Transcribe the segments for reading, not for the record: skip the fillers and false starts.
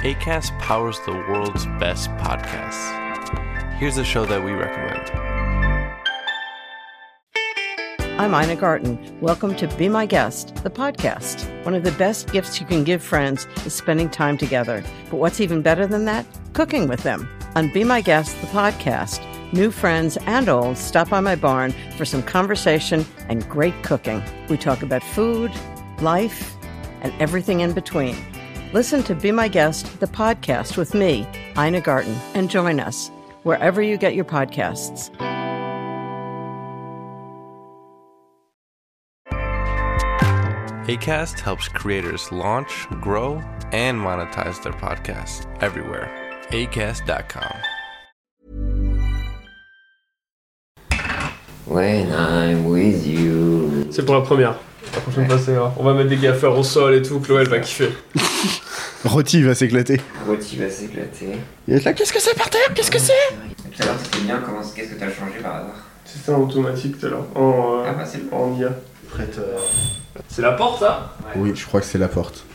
Acast powers the world's best podcasts. Here's a show that we recommend. I'm Ina Garten. Welcome to Be My Guest, the podcast. One of the best gifts you can give friends is spending time together. But what's even better than that? Cooking with them. On Be My Guest, the podcast, new friends and old stop by my barn for some conversation and great cooking. We talk about food, life, and everything in between. Listen to Be My Guest, the podcast with me, Ina Garten, and join us wherever you get your podcasts. Acast helps creators launch, grow, and monetize their podcasts everywhere. Acast.com. When I'm with you. C'est pour la première. La prochaine fois, c'est on va mettre des gaffeurs au sol et tout. Chloé, elle va kiffer. Rôti va s'éclater. Rôti va s'éclater. Il est là, qu'est-ce que c'est par terre? Qu'est-ce que c'est? Tout à l'heure, c'était bien. Qu'est-ce que t'as changé par hasard? C'était en automatique tout à l'heure. C'est le En IA. Prête. C'est la porte, ça? Oui, je crois que c'est la porte.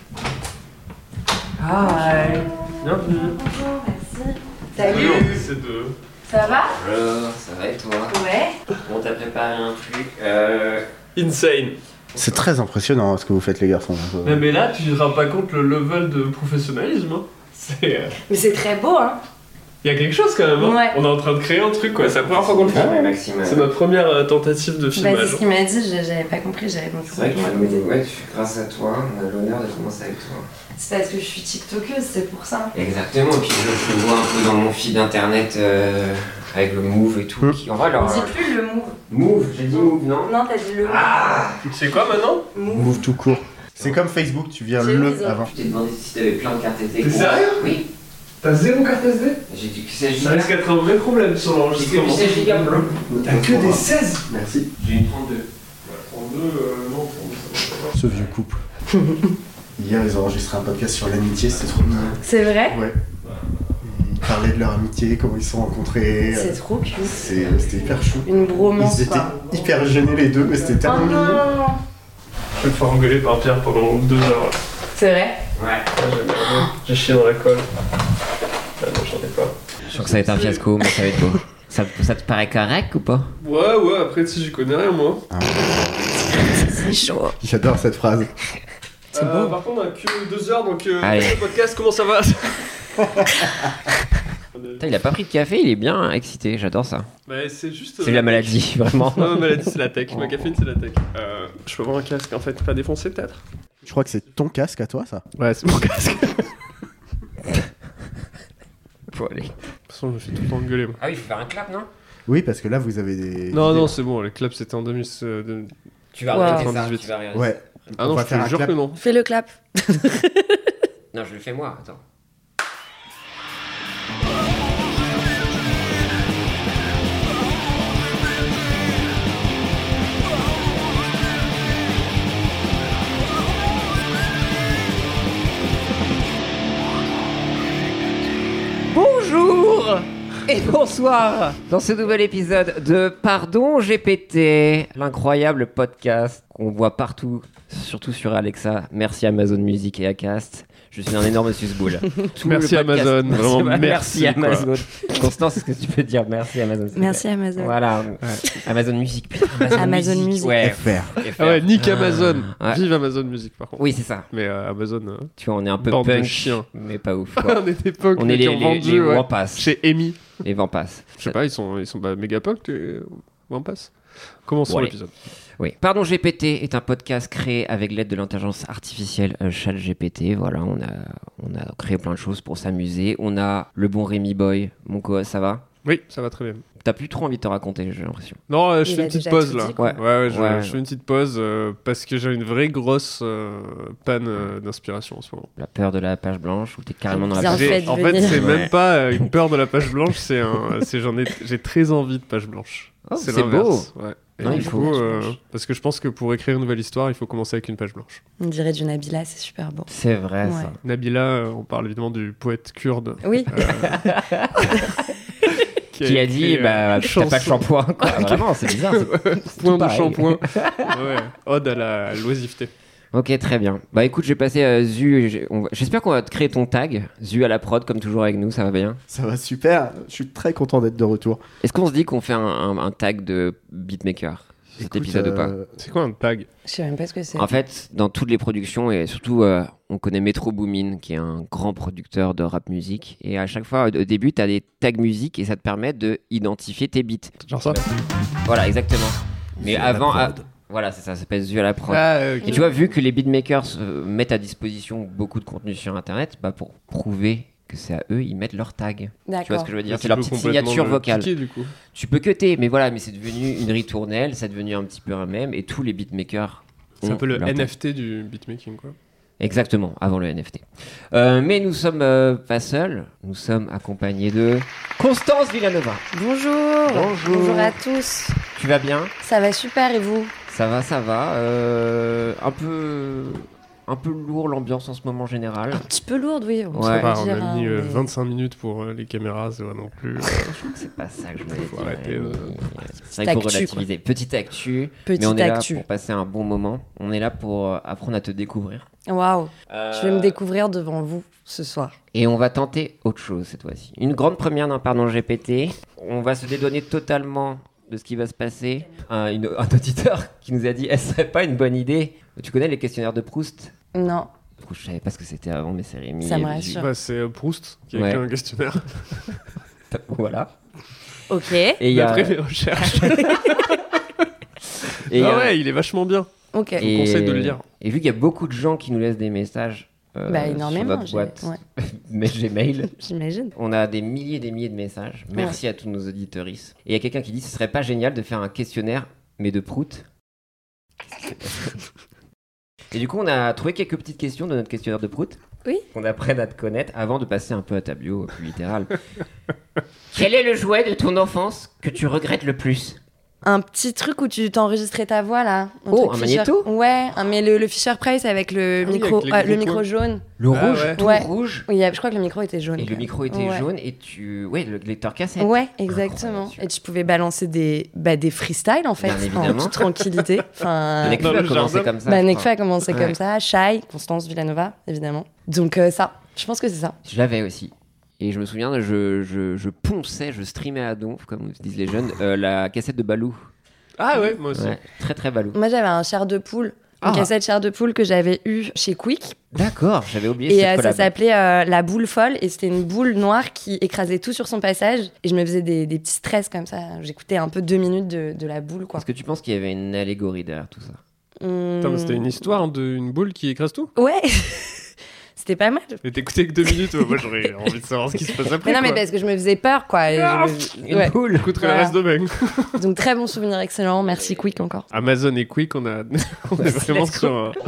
Hi. Bienvenue. Bonjour, merci. Salut. Salut. C'est deux. Ça va? Alors, ça va et toi? Ouais. On t'a préparé un truc. Insane. C'est très impressionnant ce que vous faites, les garçons. Mais là, tu te rends pas compte le level de professionnalisme. Hein. C'est. Mais c'est très beau, hein? Il y a quelque chose quand même. Hein. Ouais. On est en train de créer un truc, quoi. C'est la première fois qu'on le fait. Ouais, Maxime. C'est notre première tentative de Bah, filmage. c'est ce qu'il m'a dit, j'avais pas compris, j'avais donc C'est vrai que grâce à toi, on a l'honneur de commencer avec toi. C'est parce que je suis tiktokeuse, c'est pour ça. Exactement, et puis je le vois un peu dans mon feed internet avec le move et tout. En vrai, On alors, dit plus le move. move, j'ai dit move, non? Non, t'as dit le move. C'est quoi maintenant? Move tout court. C'est comme Facebook, tu viens J'ai le raison. avant. Je t'ai demandé si t'avais plein de cartes SD. T'es sérieux? Oui. T'as 0 carte SD? J'ai dit que 16 Ça gigas. risque d'être un vrai problème sur J'ai que l'enregistrement. du 16 gigas, bro. T'as que des 16? Merci. J'ai une 32. 32, non, 32, ça va pas. Ce vieux couple. Hier, ils ont enregistré un podcast sur l'amitié, c'était trop bien. C'est vrai? Ouais. Ils parlaient de leur amitié, comment ils se sont rencontrés. C'est trop cute. C'était hyper chou. Une bromance, Ils étaient quoi. hyper gênés les deux, mais c'était Oh tellement mignon. non! Je vais me faire engueuler par Pierre pendant 2 heures. C'est vrai? Ouais. J'ai chié dans la colle. Ah non, j'en ai pas. Je sens que ça va être un fiasco, mais ça va être beau. Ça te paraît correct ou pas? Ouais, après, si j'y connais rien, moi. C'est chaud. J'adore cette phrase. C'est beau. Par contre, on a que 2 heures, donc Allez. le podcast, comment ça va? Putain, il a pas pris de café, il est bien excité, j'adore ça. Bah, c'est juste. C'est la maladie, vraiment. Non, ma maladie, c'est la tech. Ma caféine, c'est la tech. Je peux avoir un casque, en fait, pas défoncé, peut-être? Je crois que c'est ton casque à toi, ça. Ouais, c'est mon casque. Faut aller. De toute façon, je me fais tout le temps engueuler, moi. Ah oui, il faut faire un clap, non? Oui, parce que là, vous avez des... Non, c'est bon, les clubs, c'était en 2000. Tu vas Wow. arrêter ça, 98. tu vas regarder. Ouais. Ah On non, va je faire te un jure clap. que non. Fais le clap. Non, je le fais moi, attends. Bonjour et bonsoir dans ce nouvel épisode de Pardon GPT, l'incroyable podcast qu'on voit partout, surtout sur Alexa. Merci Amazon Music et Acast. Je suis un énorme susboule. Merci Amazon, vraiment merci, quoi. Amazon. Constance, est-ce que tu peux dire merci Amazon? s'il te plaît? Merci Amazon. Voilà, Amazon Music. Putain, Amazon Music. Ouais. FR. Ah ouais, nique Amazon. Ouais. Vive Amazon Music, par contre. Oui, c'est ça. Mais Amazon, Tu vois, on est un peu Bande de punk, chiens. mais pas ouf. Quoi. on est des punks On est qui les ont vendu les ouais, Wampas. chez Amy. Les Wampas. Je sais pas, ils sont méga punks, les Wampas. Commençons Bon, allez. l'épisode. Oui. Pardon GPT est un podcast créé avec l'aide de l'intelligence artificielle ChatGPT. Voilà, on a créé plein de choses pour s'amuser. On a le bon Rémi Boy, mon co-host, ça va? Oui, ça va très bien. T'as plus trop envie de te raconter, j'ai l'impression. Non, je Il fais a une petite déjà pause tout là. dit, quoi. Ouais, Ouais. je fais une petite pause parce que j'ai une vraie grosse panne d'inspiration en ce moment. La peur de la page blanche ou t'es carrément dans la Bien page fait. blanche? de En fait, venir. c'est Ouais. même pas une peur de la page blanche, j'ai très envie de page blanche. Oh, c'est l'inverse, ouais. Et Non, du il faut. coup, parce que je pense que pour écrire une nouvelle histoire, il faut commencer avec une page blanche. On dirait du Nabila, c'est super beau. C'est vrai Ouais. ça. Nabila, on parle évidemment du poète kurde. Oui. Qui a dit, écrit, bah, t'as chanson. pas de shampoing, quoi. Vraiment, c'est bizarre. C'est Point de pareil. shampoing. Ouais. Ode à la l'oisiveté. Ok, très bien. Bah écoute, j'ai passé Zu. J'espère qu'on va te créer ton tag. Zu à la prod, comme toujours avec nous, ça va bien. Ça va super, je suis très content d'être de retour. Est-ce qu'on se dit qu'on fait un tag de beatmaker sur cet Écoute, épisode ou pas? C'est quoi un tag? Je sais même pas ce que c'est. En fait, dans toutes les productions, et surtout, on connaît Metro Boomin, qui est un grand producteur de rap musique. Et à chaque fois, au début, tu as des tags musique et ça te permet de identifier tes beats. Genre ça? Voilà, exactement. Mais Zu à la avant, prod. voilà, c'est ça s'appelle Zu à la prod. Ah, ok. Et tu vois, vu que les beatmakers mettent à disposition beaucoup de contenu sur Internet, bah pour prouver que c'est à eux, ils mettent leur tag. Tu vois ce D'accord. que je veux dire? Mais C'est tu leur peux petite complètement signature le vocale. piquer, du coup. Tu peux cutter, mais voilà, mais c'est devenu une ritournelle, c'est devenu un petit peu un mème, et tous les beatmakers. C'est un ont peu le leur tag. NFT du beatmaking, quoi. Exactement, avant le NFT. Mais nous sommes pas seuls, nous sommes accompagnés de Constance Villanova. Bonjour. Bonjour. Bonjour à tous. Tu vas bien? Ça va super et vous? Ça va, ça va. Un peu lourd l'ambiance en ce moment général. Un petit peu lourde, oui. On Ouais. peut On dire, a mis hein, mais- 25 minutes pour les caméras, c'est pas non plus. C'est pas ça que je voulais Faut dire. arrêter, Rémi. Petite C'est vrai qu'il faut actu, relativiser. Petite actu. Petite mais on est actu. là pour passer un bon moment. On est là pour apprendre à te découvrir. Waouh. Je vais me découvrir devant vous ce soir. Et on va tenter autre chose cette fois-ci. Une grande première d'un Pardon GPT. On va se dédouaner totalement de ce qui va se passer. Un auditeur qui nous a dit: est-ce serait pas une bonne idée? Tu connais les questionnaires de Proust? Non. Je savais pas ce que c'était avant, mais c'est Rémi. Ça me et rassure. Bah, c'est Proust qui a Ouais. écrit un questionnaire. Voilà. Ok. Et il y a. Après les recherches. et il y a- Ah ouais, il est vachement bien. Ok. et- conseille de le lire. Et vu qu'il y a beaucoup de gens qui nous laissent des messages Bah, sur énormément. notre boîte Ouais, mais Gmail, j'imagine. on a des milliers et des milliers de messages. Merci à tous nos auditeuristes. Et il y a quelqu'un qui dit: ce serait pas génial de faire un questionnaire, mais de prout. Et du coup, on a trouvé quelques petites questions de notre questionnaire de prout. Oui. Qu'on apprenne à te connaître avant de passer un peu à ta bio plus littérale. Quel est le jouet de ton enfance que tu regrettes le plus? Un petit truc où tu t'enregistrais ta voix là. Oh, truc un Fisher- magnéto. Ouais, mais le Fisher Price avec le Ah oui, micro, avec les le gros micro coins. jaune. Le Ah rouge, ouais. tout Ouais. rouge. Oui, je crois que le micro était jaune. Et quand le même. micro était Ouais. jaune et ouais, le lecteur cassette. Ouais, exactement. Incroyable. Et tu pouvais balancer des freestyles en fait, Bien en évidemment. toute tranquillité. Enfin, Nekfeu Dans a le commencé jardin. comme ça. bah, je Nekfeu crois. a commencé Ouais. comme ça, Shai, Constance Villanova, évidemment. Donc ça, je pense que c'est ça. Je l'avais aussi. Et je me souviens, je ponçais, je streamais à donf, comme disent les jeunes, la cassette de Balou. Ah ouais, moi aussi. Ouais, très très Balou. Moi j'avais un chair de poule, Ah. une cassette chair de poule que j'avais eue chez Quick. D'accord, j'avais oublié Et cette ça collab. s'appelait la boule folle. Et c'était une boule noire qui écrasait tout sur son passage. Et je me faisais des petits stress comme ça. J'écoutais un peu 2 minutes de la boule quoi. Est-ce que tu penses qu'il y avait une allégorie derrière tout ça? Putain, mais c'était une histoire d'une boule qui écrase tout. Ouais. C'était pas mal. Et t'écoutais que 2 minutes, moi j'aurais envie de savoir ce qui se passe après. Mais non, mais quoi. parce que je me faisais peur, quoi. Et Une ouais. boule. J'écouterai Voilà. le reste de même. Donc, très bon souvenir, excellent. Merci, Quick, encore. Amazon et Quick, on est vraiment Let's go. sur un...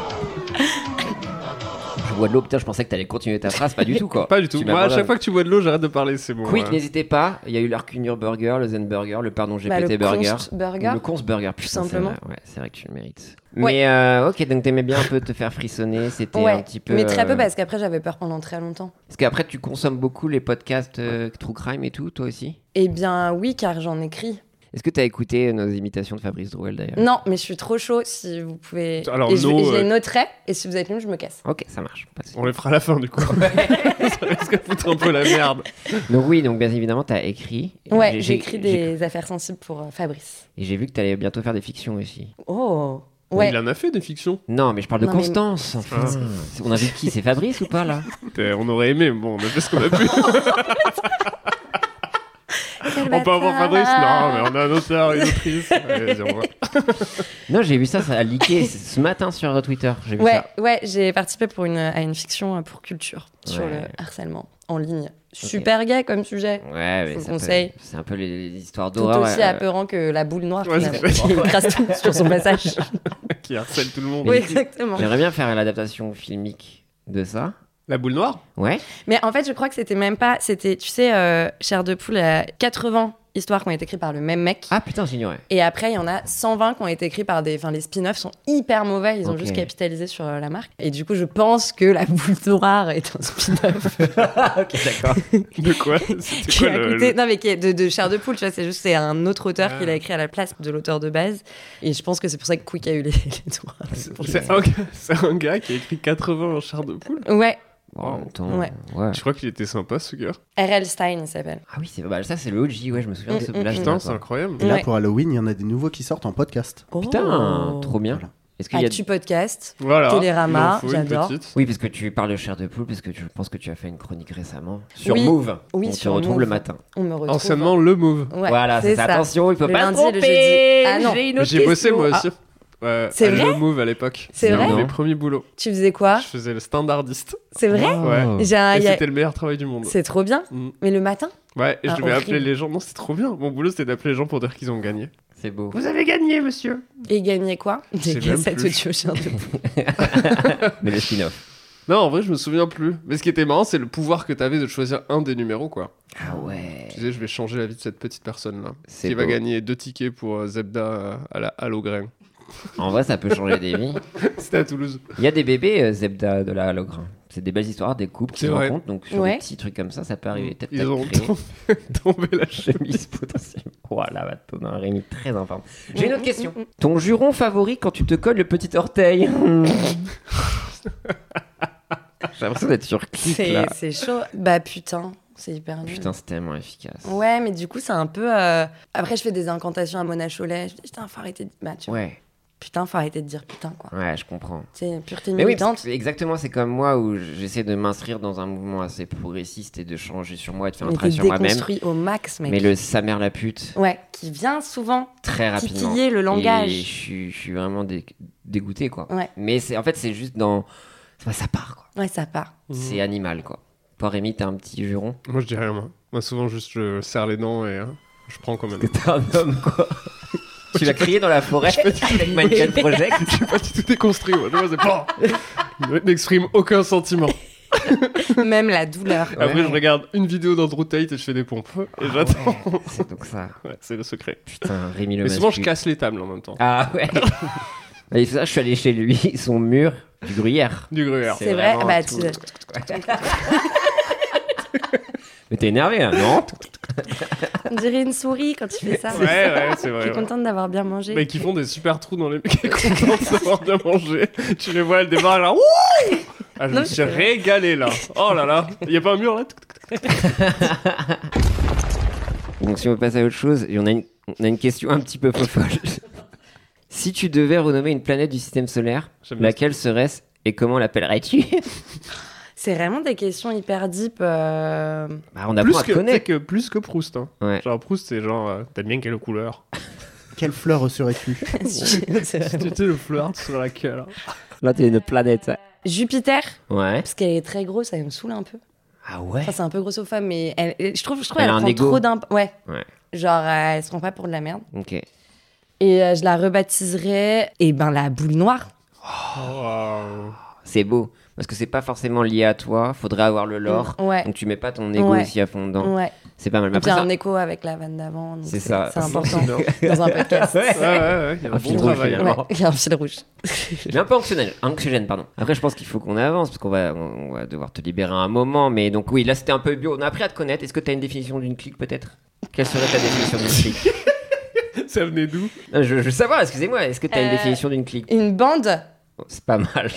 Je bois de l'eau, putain, je pensais que t'allais continuer ta phrase, pas du tout quoi. Pas du tout. Tu Moi, à m'abandonnes. chaque fois que tu bois de l'eau, j'arrête de parler, c'est bon. Quick, ouais. n'hésitez pas, il y a eu l'Arcunur Burger, le Zen Burger, le Pardon GPT Bah, le Burger. Const Burger. Ou le Const Burger, putain, simplement. c'est vrai que tu le mérites. Ouais. Mais ok, donc t'aimais bien un peu te faire frissonner, c'était Ouais, un petit peu. mais très peu parce qu'après, j'avais peur pendant très longtemps. Parce qu'après, tu consommes beaucoup les podcasts True Crime et tout, toi aussi? Eh bien, oui, car j'en écris. Est-ce que t'as écouté nos imitations de Fabrice Drouel d'ailleurs? Non, mais je suis trop chaud si vous pouvez. Alors, et je no, les noterai. Et si vous êtes nul, je me casse. Ok, ça marche. Pas de souci. On les fera à la fin, du coup. Ça risque de foutre un peu la merde. Donc oui, donc bien évidemment, t'as écrit. Ouais, j'ai écrit des affaires sensibles pour Fabrice. Et j'ai vu que t'allais bientôt faire des fictions aussi. Oh. Ouais. Il en a fait des fictions. Non, mais je parle de Non, mais- Constance. Enfin, Ah. on a vu qui? C'est Fabrice ou pas là? On aurait aimé, bon, on a fait ce qu'on a pu. Quel On peut avoir bâtard. Fabrice? Non, mais on a un auteur, une autrice. Allez, vas-y, on va. Non, j'ai vu ça, ça a leaké ce matin sur Twitter. J'ai vu Ouais, ça. ouais, j'ai participé à une fiction pour culture sur Ouais. le harcèlement en ligne. Super gay comme sujet. Ouais, mais Je vous ça conseille. c'est un peu les histoires Tout d'horreur. aussi apeurant que la boule noire Ouais, qui c'est qui écrase tout sur son passage. Qui harcèle tout le monde. Oui, exactement. J'aimerais bien faire l'adaptation filmique de ça. La boule noire? Ouais. Mais en fait, je crois que c'était même pas. C'était, tu sais, Chair de poule à 80 histoires qui ont été écrites par le même mec. Ah putain, j'ignorais. Et après, il y en a 120 qui ont été écrits par des... Enfin, les spin-offs sont hyper mauvais. Ils ont Ok. juste capitalisé sur la marque. Et du coup, je pense que La Boule Noire est un spin-off Ok, d'accord. De quoi C'était qui quoi a coûté... Non, mais qui est de Chair de Poule, tu vois. C'est un autre auteur qui l'a écrit à la place de l'auteur de base. Et je pense que c'est pour ça que Quick a eu les droits. C'est un gars qui a écrit 80 en chair de poule. Ouais, En même temps, Ouais. Je crois qu'il était sympa, ce gars. R.L. Stein, il s'appelle. Ah oui, ça c'est le OG, ouais, je me souviens de ce blast. Putain, c'est incroyable. Et là, Ouais. pour Halloween, il y en a des nouveaux qui sortent en podcast. Putain, trop bien. Voilà. Est-ce qu'il y a... Actu Podcast. Voilà. Télérama, Il en faut une j'adore. petite. Oui, parce que tu parles de chair de poule, parce que je pense que tu as fait une chronique récemment sur Oui. Move. Oui, On te sur retrouve Move. le matin. On me retrouve. Anciennement, le Move. Ouais, Voilà, c'est ça. Attention, il faut Le pas lundi se et le tromper. jeudi. Ah non. J'ai une autre J'ai bossé question. moi Ah, aussi. Ouais, C'est à vrai Le Move à l'époque. C'est vrai Mes premiers boulots. Tu faisais quoi? Je faisais le standardiste. C'est vrai? Oh. Ouais. J'ai un- Et y a- c'était le meilleur travail du monde. C'est trop bien. Mm. Mais le matin? Ouais, et je Ah, devais horrible. appeler les gens. Non, c'est trop bien. Mon boulot, c'était d'appeler les gens pour dire qu'ils ont gagné. C'est beau. Vous avez gagné, monsieur. Et gagner quoi? Des sais même cassettes plus. audio Chair de Poule. Mais le spin-off. Non, en vrai, je me souviens plus. Mais ce qui était marrant, c'est le pouvoir que t'avais de choisir un des numéros, quoi. Ah ouais. Tu disais, je vais changer la vie de cette petite personne-là. C'est Qui va beau. gagner 2 tickets pour Zebda à la Halograin. En vrai, ça peut changer des vies. C'était à Toulouse. Il y a des bébés Zebda de la Halograin. C'est des belles histoires, des couples qui C'est se vrai. rencontrent. Donc sur Ouais. des petits trucs comme ça peut arriver. Peut-être Ils t'as ont créé tombé la chemise potentiellement. Voilà, va te donner un Rémi très informe. J'ai une autre question. Ton juron favori quand tu te colles le petit orteil J'ai l'impression d'être sur clic là. C'est chaud. Bah putain, c'est hyper nul. Putain, c'est tellement efficace. Ouais, mais du coup, c'est un peu. Après, je fais des incantations à Mona Cholet. Je dis, putain, faut arrêter de. Bah, tu vois. Ouais, Putain, faut arrêter de dire putain, quoi. ouais, je comprends. C'est pureté Mais oui, militante. parce que exactement, c'est comme moi où j'essaie de m'inscrire dans un mouvement assez progressiste et de changer sur moi et de faire un Mais travail t'es sur moi-même. déconstruit au max, mec. Mais le sa mère la pute, Ouais, qui vient souvent très rapidement. titiller le langage. Et je suis vraiment dégoûté, quoi. Ouais. Mais en fait, c'est juste dans. Ça part, quoi. Ouais, ça part. C'est animal, quoi. Toi, Rémi, t'as un petit juron. Moi, je dis rien, moi. Moi, souvent, juste, je serre les dents et je prends comme un T'es un homme, quoi. Tu vas crier dans la forêt avec Michael Project. Je suis pas du tout déconstruit, moi. Tu vois, c'est pas. Je n'exprime aucun sentiment. Même la douleur. Après, je regarde une vidéo d'Andrew Tate et je fais des pompes. Et j'attends. C'est donc ça. Ouais, c'est le secret. Putain, Rémi le Mais souvent, je mascu. casse les tables en même temps. Ah ouais. Et ça, je suis allé chez lui, son mur, du gruyère. Du gruyère. C'est vrai, vraiment bah tout. tu. Mais t'es énervé, là, non? On dirait une souris quand tu fais ça. Ouais, c'est Je vrai. suis ouais. contente d'avoir bien mangé. Mais qui font des super trous dans les mecs qui sont contents d'avoir bien mangé. Tu les vois, elles démarrent là. Wouh ah, je Non, me mais suis c'est vrai. régalé là. Oh là là. Il y a pas un mur là? Donc si on passe à autre chose, et on a une question un petit peu folle. Si tu devais renommer une planète du système solaire, J'aime bien laquelle serait-ce et comment l'appellerais-tu? C'est vraiment des questions hyper deep. Bah, on apprend Plus à que, te connaître. plus que Proust. Hein. Ouais. Genre Proust, c'est genre, t'aimes bien quelle couleur? Quelle fleur serais-tu? C'est vraiment- C'était le flirt sur la queue là. Là, t'es une planète. Jupiter, Ouais. parce qu'elle est très grosse, ça me saoule un peu. Ah ouais? Enfin, c'est un peu grossophobe, mais je trouve Elle elle a un prend ego. trop d'importance. Ouais. Ouais. Genre, elle se prend pas pour de la merde. Ok. Et je la rebaptiserais, la boule noire. Waouh. C'est beau. Parce que c'est pas forcément lié à toi. Faudrait avoir le lore. Ouais. Donc tu mets pas ton ego Ouais. aussi à fond dedans. Ouais. C'est pas mal. Mais Et puis après, un ça... écho avec la vanne d'avant. donc C'est ça. C'est important bien. dans un podcast. Ouais, il y a Un un fil bon rouge, travail. finalement. Ouais, il y a un fil rouge. Mais un peu anxiogène, pardon. Après, je pense qu'il faut qu'on avance parce qu'on va devoir te libérer un moment. Mais donc, oui, là, c'était un peu bio. On a appris à te connaître. Est-ce que tu as une définition d'une clique, peut-être? Quelle serait ta définition d'une clique? Ça venait d'où? Non, je veux savoir, excusez-moi. Est-ce que tu as une Euh, définition d'une clique? Une bande. Oh, c'est pas mal.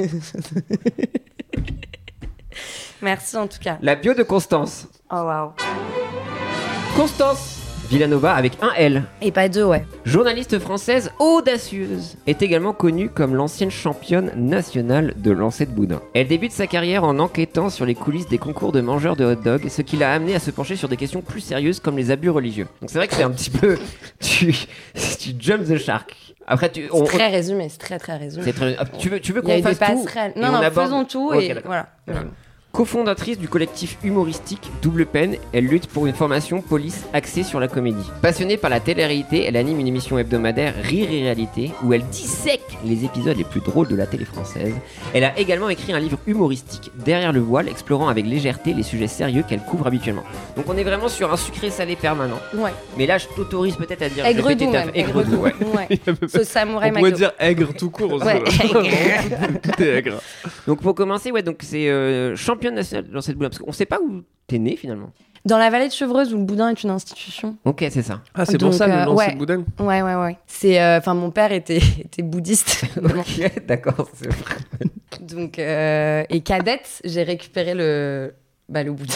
Merci en tout cas. La bio de Constance. Oh waouh. Constance Villanova avec un L. Et pas deux, ouais. Journaliste française audacieuse, est également connue comme l'ancienne championne nationale de lancer de boudin. Elle débute sa carrière en enquêtant sur les coulisses des concours de mangeurs de hot dog, ce qui l'a amené à se pencher sur des questions plus sérieuses comme les abus religieux. Donc c'est vrai que c'est un petit peu... tu jump the shark. Après, C'est très résumé, c'est très très résumé. tu veux Il y a qu'on eu des fasse tout passerelles. et Non, on non, aborde- faisons tout Ok, et d'accord. voilà. Voilà. Cofondatrice du collectif humoristique Double Peine, elle lutte pour une formation police axée sur la comédie. Passionnée par la télé-réalité, elle anime une émission hebdomadaire Rire et Réalité où elle dissèque les épisodes les plus drôles de la télé française. Elle a également écrit un livre humoristique Derrière le voile, explorant avec légèreté les sujets sérieux qu'elle couvre habituellement. Donc on est vraiment sur un sucré-salé permanent. Ouais. Mais là, je t'autorise peut-être à dire... Aigre-doux même. Aigre-doux, ouais. Ouais. Ce samouraï On pourrait McDo. dire aigre tout court aussi. Ouais. Tout est aigre. Donc pour commencer, ouais, donc c'est championne nationale de lancer de boudin, parce qu'on sait pas où t'es né finalement. Dans la vallée de Chevreuse, où le boudin est une institution. Ok, c'est ça. Ah, c'est pour Donc, ça le lancer ouais. de boudin. Ouais. C'est, enfin, mon père était bouddhiste. Ok, d'accord, c'est vrai. Donc, et cadette, j'ai récupéré le boudin.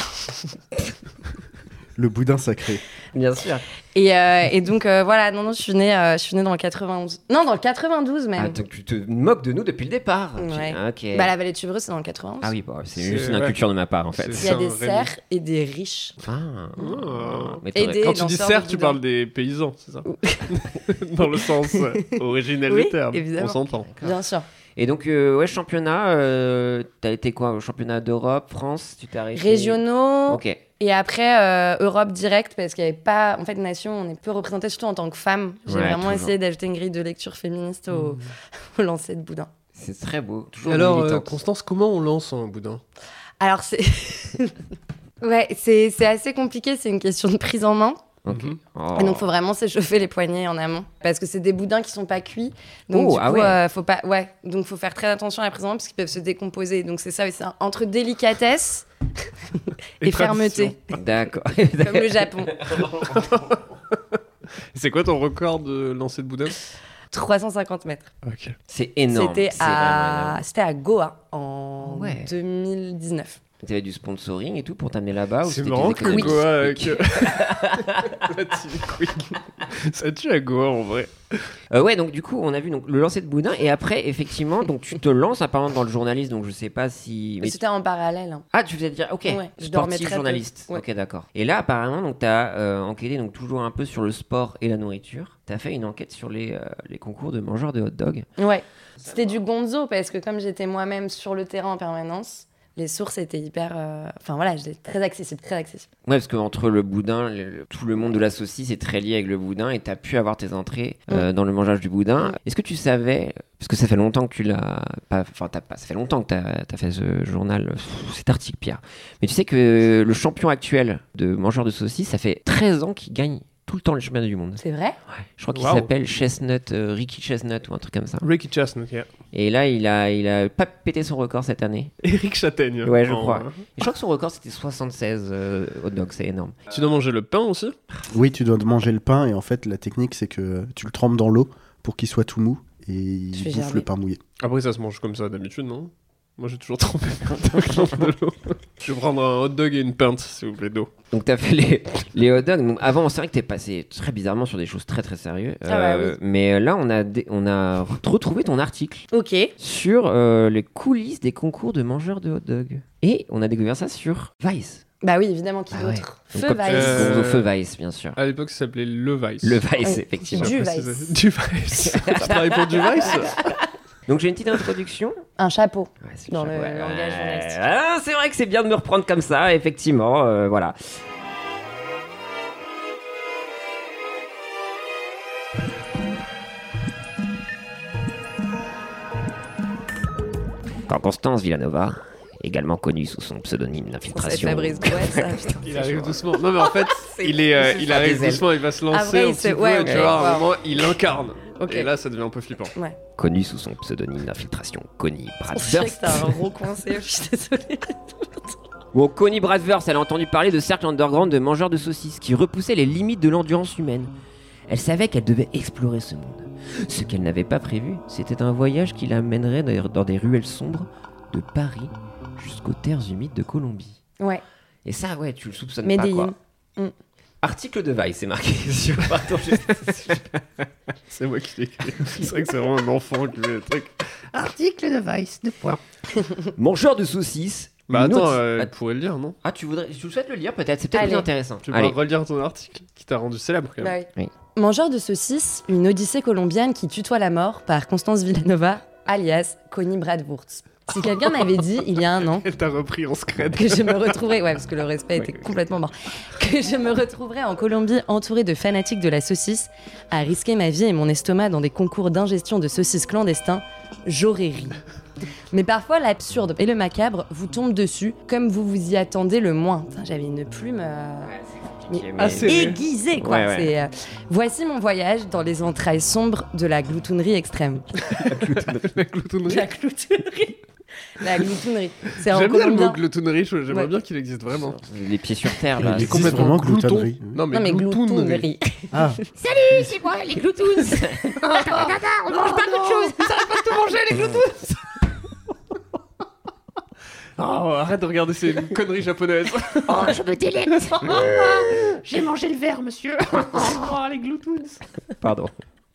Le boudin sacré. Bien sûr. Et donc, voilà, non, je suis née dans le 91. Non, dans le 92 même. Ah, donc tu te moques de nous depuis le départ. Ouais. Ok. Bah, la vallée de Chevreuse, c'est dans le 91. Ah oui, bah, c'est C'est- juste une ouais. inculture de ma part en fait. Il y a des Saint-Rémy. cerfs et des riches. Ah. Ah. Mais Et t'aurais- des- Quand tu dis lanceurs serre, de tu boudin. parles des paysans, c'est ça? Dans le sens originel Oui, du terme. évidemment. On s'entend. Bien sûr. Et donc, ouais, championnat, t'as été quoi au championnat d'Europe, France, tu t'es arrêté Régionaux. Ok. Et après, Europe direct, parce qu'il n'y avait pas. En fait, Nation, on est peu représenté, surtout en tant que femme. J'ai Ouais, vraiment toujours. essayé d'ajouter une grille de lecture féministe au lancer de boudin. C'est très beau. Toujours Et alors, militante. Constance, comment on lance un boudin? Alors, c'est. Ouais, c'est assez compliqué, c'est une question de prise en main. Ok. Mhm. Oh. Et donc, faut vraiment s'échauffer les poignets en amont. Parce que c'est des boudins qui sont pas cuits. Donc, Oh, du ah coup, ouais. faut pas. Ouais. Donc, faut faire très attention à la prise en main parce qu'ils peuvent se décomposer. Donc, c'est ça, c'est entre délicatesse et fermeté. D'accord. Comme le Japon. C'est quoi ton record de lancer de boudin? 350 mètres. Ok. C'est énorme. C'était C'est vraiment énorme. C'était à Goa en Ouais. 2019. T'avais du sponsoring et tout pour t'amener là-bas ou C'est c'était marrant des que économies Goa. Quick. La team Quick. Ça tue à Goa en vrai. Ouais, donc du coup, on a vu donc, le lancer de boudin et après, effectivement, donc tu te lances apparemment dans le journalisme, donc je sais pas si. Mais c'était en parallèle. Hein. Ah, tu faisais dire, ok, Ouais, je dormais sportif, très peu. journaliste. Ouais. Ok, d'accord. Et là, apparemment, donc t'as enquêté donc toujours un peu sur le sport et la nourriture. T'as fait une enquête sur les concours de mangeurs de hot dog. Ouais. C'était du gonzo parce que comme j'étais moi-même sur le terrain en permanence, les sources étaient hyper. Enfin voilà, j'étais très accessible, très accessible. Ouais, parce qu'entre le boudin, tout le monde de la saucisse est très lié avec le boudin et t'as pu avoir tes entrées dans le mangeage du boudin. Est-ce que tu savais, parce que ça fait longtemps que tu l'as pas, enfin ça fait longtemps que t'as fait ce journal, cet article, Pierre, mais tu sais que le champion actuel de mangeur de saucisses, ça fait 13 ans qu'il gagne tout le temps les championnats du monde. C'est vrai? Ouais. Je crois qu'il Wow. s'appelle Chestnut, Ricky Chestnut ou un truc comme ça. Ricky Chestnut, yeah. Et là, il a pas pété son record cette année. Eric Châtaigne. Ouais, je En- crois. Et je crois que son record c'était 76 hot dogs, c'est énorme. Tu dois manger le pain aussi? Oui, tu dois manger le pain et en fait, la technique, c'est que tu le trempes dans l'eau pour qu'il soit tout mou et il Je vais bouffe gerber. le pain mouillé. Après, ça se mange comme ça d'habitude, non? Moi, j'ai toujours trempé mon hot dog dans de l'eau. Je vais prendre un hot dog et une pinte, s'il vous plaît, d'eau. Donc t'as fait les hot dogs. Donc, avant, c'est vrai que t'es passé très bizarrement sur des choses très très sérieuses. Ah bah oui. Mais là, on a retrouvé ton article Ok. sur les coulisses des concours de mangeurs de hot dogs. Et on a découvert ça sur Vice. Bah oui, évidemment, qui Ah ouais. d'autre? Donc, Feu comme tu dis, Vice. Gonzo Feu Vice, bien sûr. À l'époque, ça s'appelait Le Vice. Le Vice, Ouais. effectivement. Du J'ai Vice. précisé. Du Vice. Tu travailles pour Du Vice? Donc j'ai une petite introduction. Un chapeau. Ouais, c'est Dans chapeau, le langage journalistique. Ah, c'est vrai que c'est bien de me reprendre comme ça, effectivement. Voilà. Quand Constance Villanova, également connue sous son pseudonyme C'est d'infiltration. Fabrice Gouet, ça. putain. Il arrive doucement. Non, mais en fait, il c'est arrive des ailes. doucement, il va se lancer Ah, vrai, un il petit se- peu, ouais, et tu ok, vois, à un wow. moment, il incarne. Ok. Et là, ça devient un peu flippant. Ouais. Connu sous son pseudonyme d'infiltration Connie Je sais que Bradverst. t'as un gros coincé, je suis désolée. Bon, Connie Bradverst, elle a entendu parler de cercles underground de mangeurs de saucisses qui repoussaient les limites de l'endurance humaine. Elle savait qu'elle devait explorer ce monde. Ce qu'elle n'avait pas prévu, c'était un voyage qui l'amènerait dans des ruelles sombres de Paris jusqu'aux terres humides de Colombie. Ouais. Et ça, ouais, tu le soupçonnes Medellin. pas, quoi. Article de Vice, c'est marqué sur... Pardon, je- C'est moi qui l'ai écrit. C'est vrai que c'est vraiment un enfant qui met le truc. Article de Vice, 2 points. Mangeur de saucisses. Bah une attends, autre- tu pourrais le lire, non? Ah, tu souhaites le lire peut-être? C'est peut-être Allez. plus intéressant. Tu peux Allez. relire ton article qui t'a rendu célèbre quand même. Bah oui. Oui. Mangeur de saucisses, une odyssée colombienne qui tutoie la mort par Constance Villanova, alias Connie Bradverst. Si quelqu'un m'avait dit il y a un an Elle t'a repris en scred. que je me retrouverais, ouais, parce que le respect était complètement mort, que je me retrouverais en Colombie entourée de fanatiques de la saucisse, à risquer ma vie et mon estomac dans des concours d'ingestion de saucisses clandestins, j'aurais ri. Mais parfois, l'absurde et le macabre vous tombent dessus comme vous vous y attendez le moins. Putain, j'avais une plume aiguisée, quoi. Ouais, ouais. C'est, voici mon voyage dans les entrailles sombres de la gloutonnerie extrême. La gloutonnerie. La gloutonnerie. La gloutonnerie. C'est en J'aime bien le mot colombien. gloutonnerie, j'aimerais Ouais. bien qu'il existe vraiment. Les pieds sur terre, Il là. existe complètement vraiment glouton. gloutonnerie. Non, mais Non, mais gloutonnerie. gloutonnerie. Ah, Salut, c'est moi, les gloutons. On mange pas d'autre chose. Ça arrête pas de tout manger, les gloutons. Oh, arrête de regarder ces conneries japonaises. Oh, je me délecte. J'ai mangé le verre, monsieur. Oh, les gloutons. Pardon.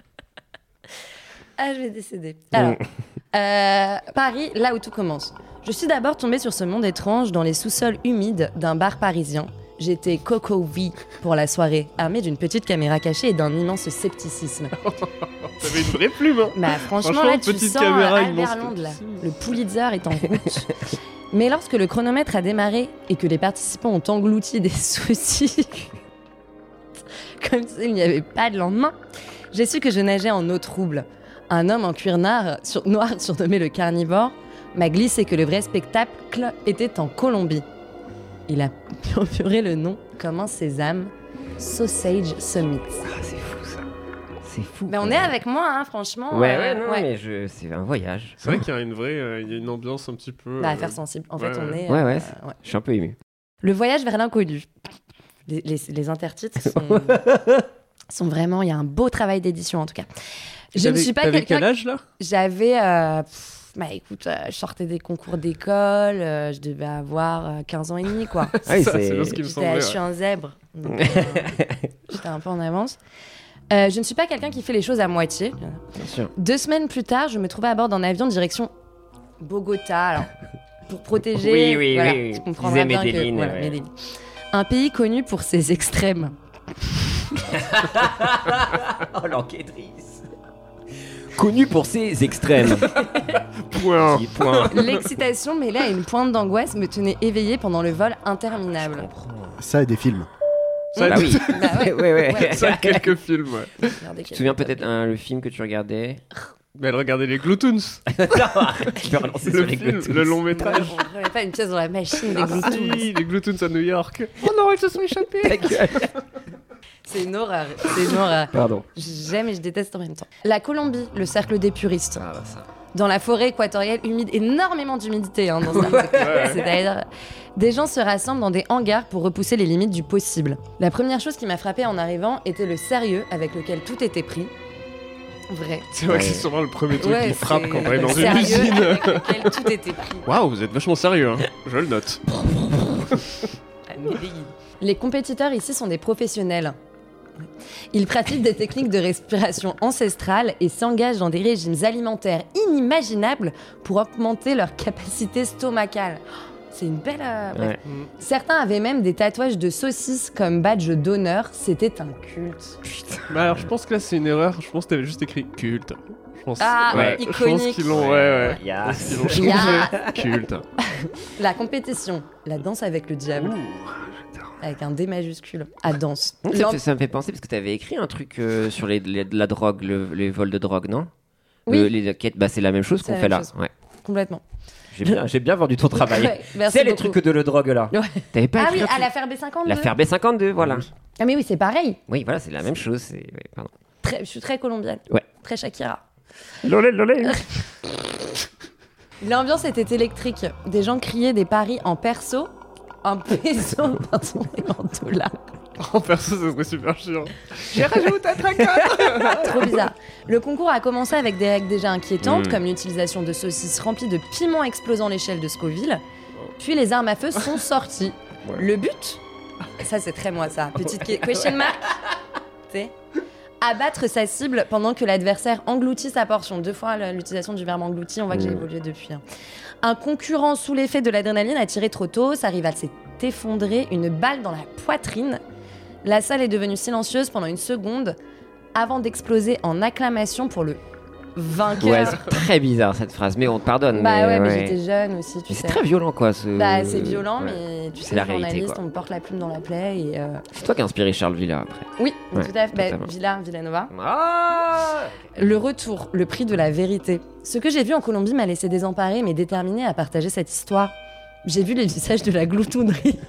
Ah, je vais décéder. Alors, Paris, là où tout commence. Je suis d'abord tombée sur ce monde étrange dans les sous-sols humides d'un bar parisien. J'étais Coco V pour la soirée, armée d'une petite caméra cachée et d'un immense scepticisme. T'avais une vraie plume, hein. Bah franchement, Franchement, là, tu petite sens caméra, Albert immense Londres, là. scepticisme. Le Pulitzer est en route. Mais lorsque le chronomètre a démarré et que les participants ont englouti des saucisses comme s'il n'y avait pas de lendemain, j'ai su que je nageais en eau trouble. Un homme en cuir noir surnommé le carnivore m'a glissé que le vrai spectacle était en Colombie. Il a murmuré le nom comme un sésame, Sausage Summit. Ah, c'est fou, ça. C'est fou. Mais on est avec moi, hein, franchement. Ouais, non, ouais. mais c'est un voyage. C'est vrai qu'il y a une vraie, il y a une ambiance un petit peu. Bah, affaire sensible. En fait, ouais, on ouais. est. Ouais, ouais. ouais. Je suis un peu ému. Le voyage vers l'inconnu. Les intertitres sont vraiment. Il y a un beau travail d'édition, en tout cas. Je ne suis pas T'avais quel quelqu'un. âge, là? J'avais. Bah écoute, je sortais des concours d'école, je devais avoir 15 ans et demi, quoi. Ah oui, Ça, c'est- bien ce qui me semblait. Je suis ouais. un zèbre. Donc, j'étais un peu en avance. Je ne suis pas quelqu'un qui fait les choses à moitié. Bien sûr. 2 semaines plus tard, je me trouvais à bord d'un avion direction Bogota. Alors, pour protéger. Oui, voilà, oui. tu comprendras Disait bien que. Medellín, Voilà, ouais. Medellín. Un pays connu pour ses extrêmes. Oh, l'enquêtrice. Connu pour ses extrêmes. Point. Petit point. L'excitation mêlée à une pointe d'angoisse me tenait éveillée pendant le vol interminable. ça et des films. Ça, Bah oui. Bah ouais. ouais. ça, quelques films, ouais. Regardez Tu te souviens peut-être le film que tu regardais? Mais elle regardait les Gloutons. Non, arrête, tu peux relancer Le sur les film, Gloutons. le long On métrage. ne remet pas une pièce dans la machine des Ah Gloutons. si, les Gloutons à New York. Oh non, ils se sont échappés. Ta gueule. C'est une horreur. C'est une horreur. Pardon. J'aime et je déteste en même temps. La Colombie, le cercle des puristes. Ah bah ça. Dans la forêt équatoriale humide, énormément d'humidité dans ce pays. C'est-à-dire, des gens se rassemblent dans des hangars pour repousser les limites du possible. La première chose qui m'a frappée en arrivant était le sérieux avec lequel tout était pris. Vrai. C'est vrai que Ouais. c'est souvent le premier truc Ouais, qui frappe c'est quand on est dans le une sérieux usine. avec lequel tout était pris. Waouh, vous êtes vachement sérieux, hein. Je le note. Les compétiteurs ici sont des professionnels. Ils pratiquent des techniques de respiration ancestrales et s'engagent dans des régimes alimentaires inimaginables pour augmenter leur capacité stomacale. C'est une belle... bref. Ouais. Certains avaient même des tatouages de saucisses comme badge d'honneur. C'était un culte. Bah alors, je pense que là, c'est une erreur. Je pense que t'avais juste écrit culte. Je pense, Ah, ouais. Je pense iconique. qu'ils l'ont, ouais. Yeah. Ils l'ont changé. Yeah. Culte. La compétition, la danse avec le diable, avec un D majuscule, à danse. Ça me fait penser parce que tu avais écrit un truc sur la drogue, les vols de drogue, non? Oui. Les quêtes, bah c'est la même chose C'est qu'on la fait même là. chose. Ouais. Complètement. J'ai bien vendu ton travail. Ouais, merci C'est les beaucoup. trucs de le drogue là. Ouais. T'avais pas Ah écrit oui, un à truc- l'affaire B52. L'affaire B52, voilà. Ah mais oui, c'est pareil. Oui, voilà, c'est la même chose. Pardon. Je suis très colombienne. Ouais. Très Shakira. Lolé, lolé. L'ambiance était électrique. Des gens criaient des paris en perso, en peso, pardon, et en dollars. En perso, ça serait super chiant. J'ai rajouté un tracasse. Trop bizarre. Le concours a commencé avec des règles déjà inquiétantes, Mm. comme l'utilisation de saucisses remplies de piments explosant l'échelle de Scoville. Puis les armes à feu sont sorties. Ouais. Le but, ça c'est très moi ça, petite question mark, tu sais, abattre sa cible pendant que l'adversaire engloutit sa portion. 2 fois l'utilisation du verbe englouti, on voit que j'ai évolué depuis. hein. Un concurrent sous l'effet de l'adrénaline a tiré trop tôt, sa rivale s'est effondrée, une balle dans la poitrine. La salle est devenue silencieuse pendant une seconde avant d'exploser en acclamation pour le vainqueur. Ouais, c'est très bizarre cette phrase, mais on te pardonne. Bah ouais, mais ouais. j'étais jeune aussi, tu Mais sais. c'est très violent, quoi. Bah c'est violent, Ouais. mais tu C'est sais, la réalité, journaliste, quoi. on me porte la plume dans la plaie et... C'est toi qui as inspiré Charles Villa après. Oui, Ouais, tout à fait. Bah, totalement. Villanova. Ah Le retour, le prix de la vérité. Ce que j'ai vu en Colombie m'a laissé désemparée mais déterminée à partager cette histoire. J'ai vu les visages de la gloutonnerie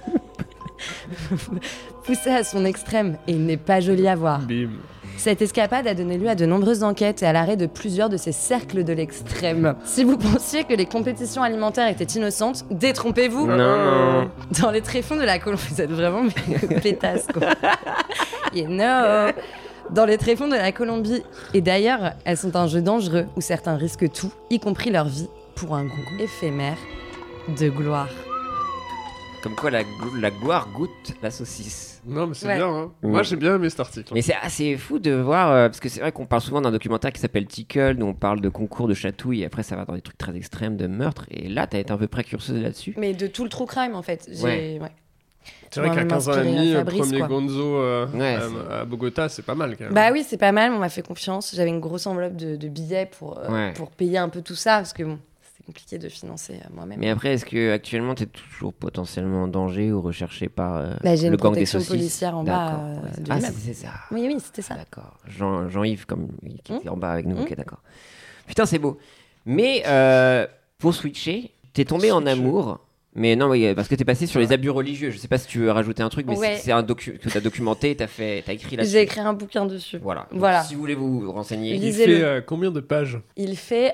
poussé à son extrême et il n'est pas joli à voir. Bim. Cette escapade a donné lieu à de nombreuses enquêtes et à l'arrêt de plusieurs de ces cercles de l'extrême. Si vous pensiez que les compétitions alimentaires étaient innocentes, détrompez-vous. Non. Dans les tréfonds de la Colombie, vous êtes vraiment pétasse, quoi. You know. Dans les tréfonds de la Colombie, et d'ailleurs, elles sont un jeu dangereux où certains risquent tout, y compris leur vie, pour un goût éphémère de gloire. Comme quoi la gloire goûte la saucisse. Non, mais c'est Ouais. bien. Hein. Moi, j'ai bien aimé cet article. Mais c'est assez fou de voir, parce que c'est vrai qu'on parle souvent d'un documentaire qui s'appelle Tickle, où on parle de concours de chatouilles, et après ça va dans des trucs très extrêmes de meurtre, et là t'as été un peu précurseuse là-dessus. Mais de tout le true crime, en fait. Ouais. C'est vrai On qu'à va 15 ans et m'inspirer demi, à Fabrice, premier quoi. Gonzo Ouais, à Bogota, c'est pas mal quand même. Bah oui, c'est pas mal, on m'a fait confiance. J'avais une grosse enveloppe de billets Ouais. pour payer un peu tout ça, parce que bon, c'était compliqué de financer moi-même. Mais après, est-ce que actuellement t'es toujours potentiellement en danger ou recherché par Bah, j'ai le une gang des protection saucisses policière en bas D'accord, de Ah, l'immeuble. c'est ça. Oui, oui, c'était ça. D'accord. Jean-Yves, comme qui était en bas avec nous. Mmh. Ok, d'accord. Putain, c'est beau. Mais pour switcher, t'es tombé en amour. Mais non, oui, parce que t'es passé sur les abus religieux. Je sais pas si tu veux rajouter un truc, mais Ouais. c'est un que t'as documenté, t'as écrit là-dessus. J'ai écrit un bouquin dessus. Voilà. Donc, Voilà. si vous voulez vous renseigner. Il lisez-le. fait combien de pages? Il fait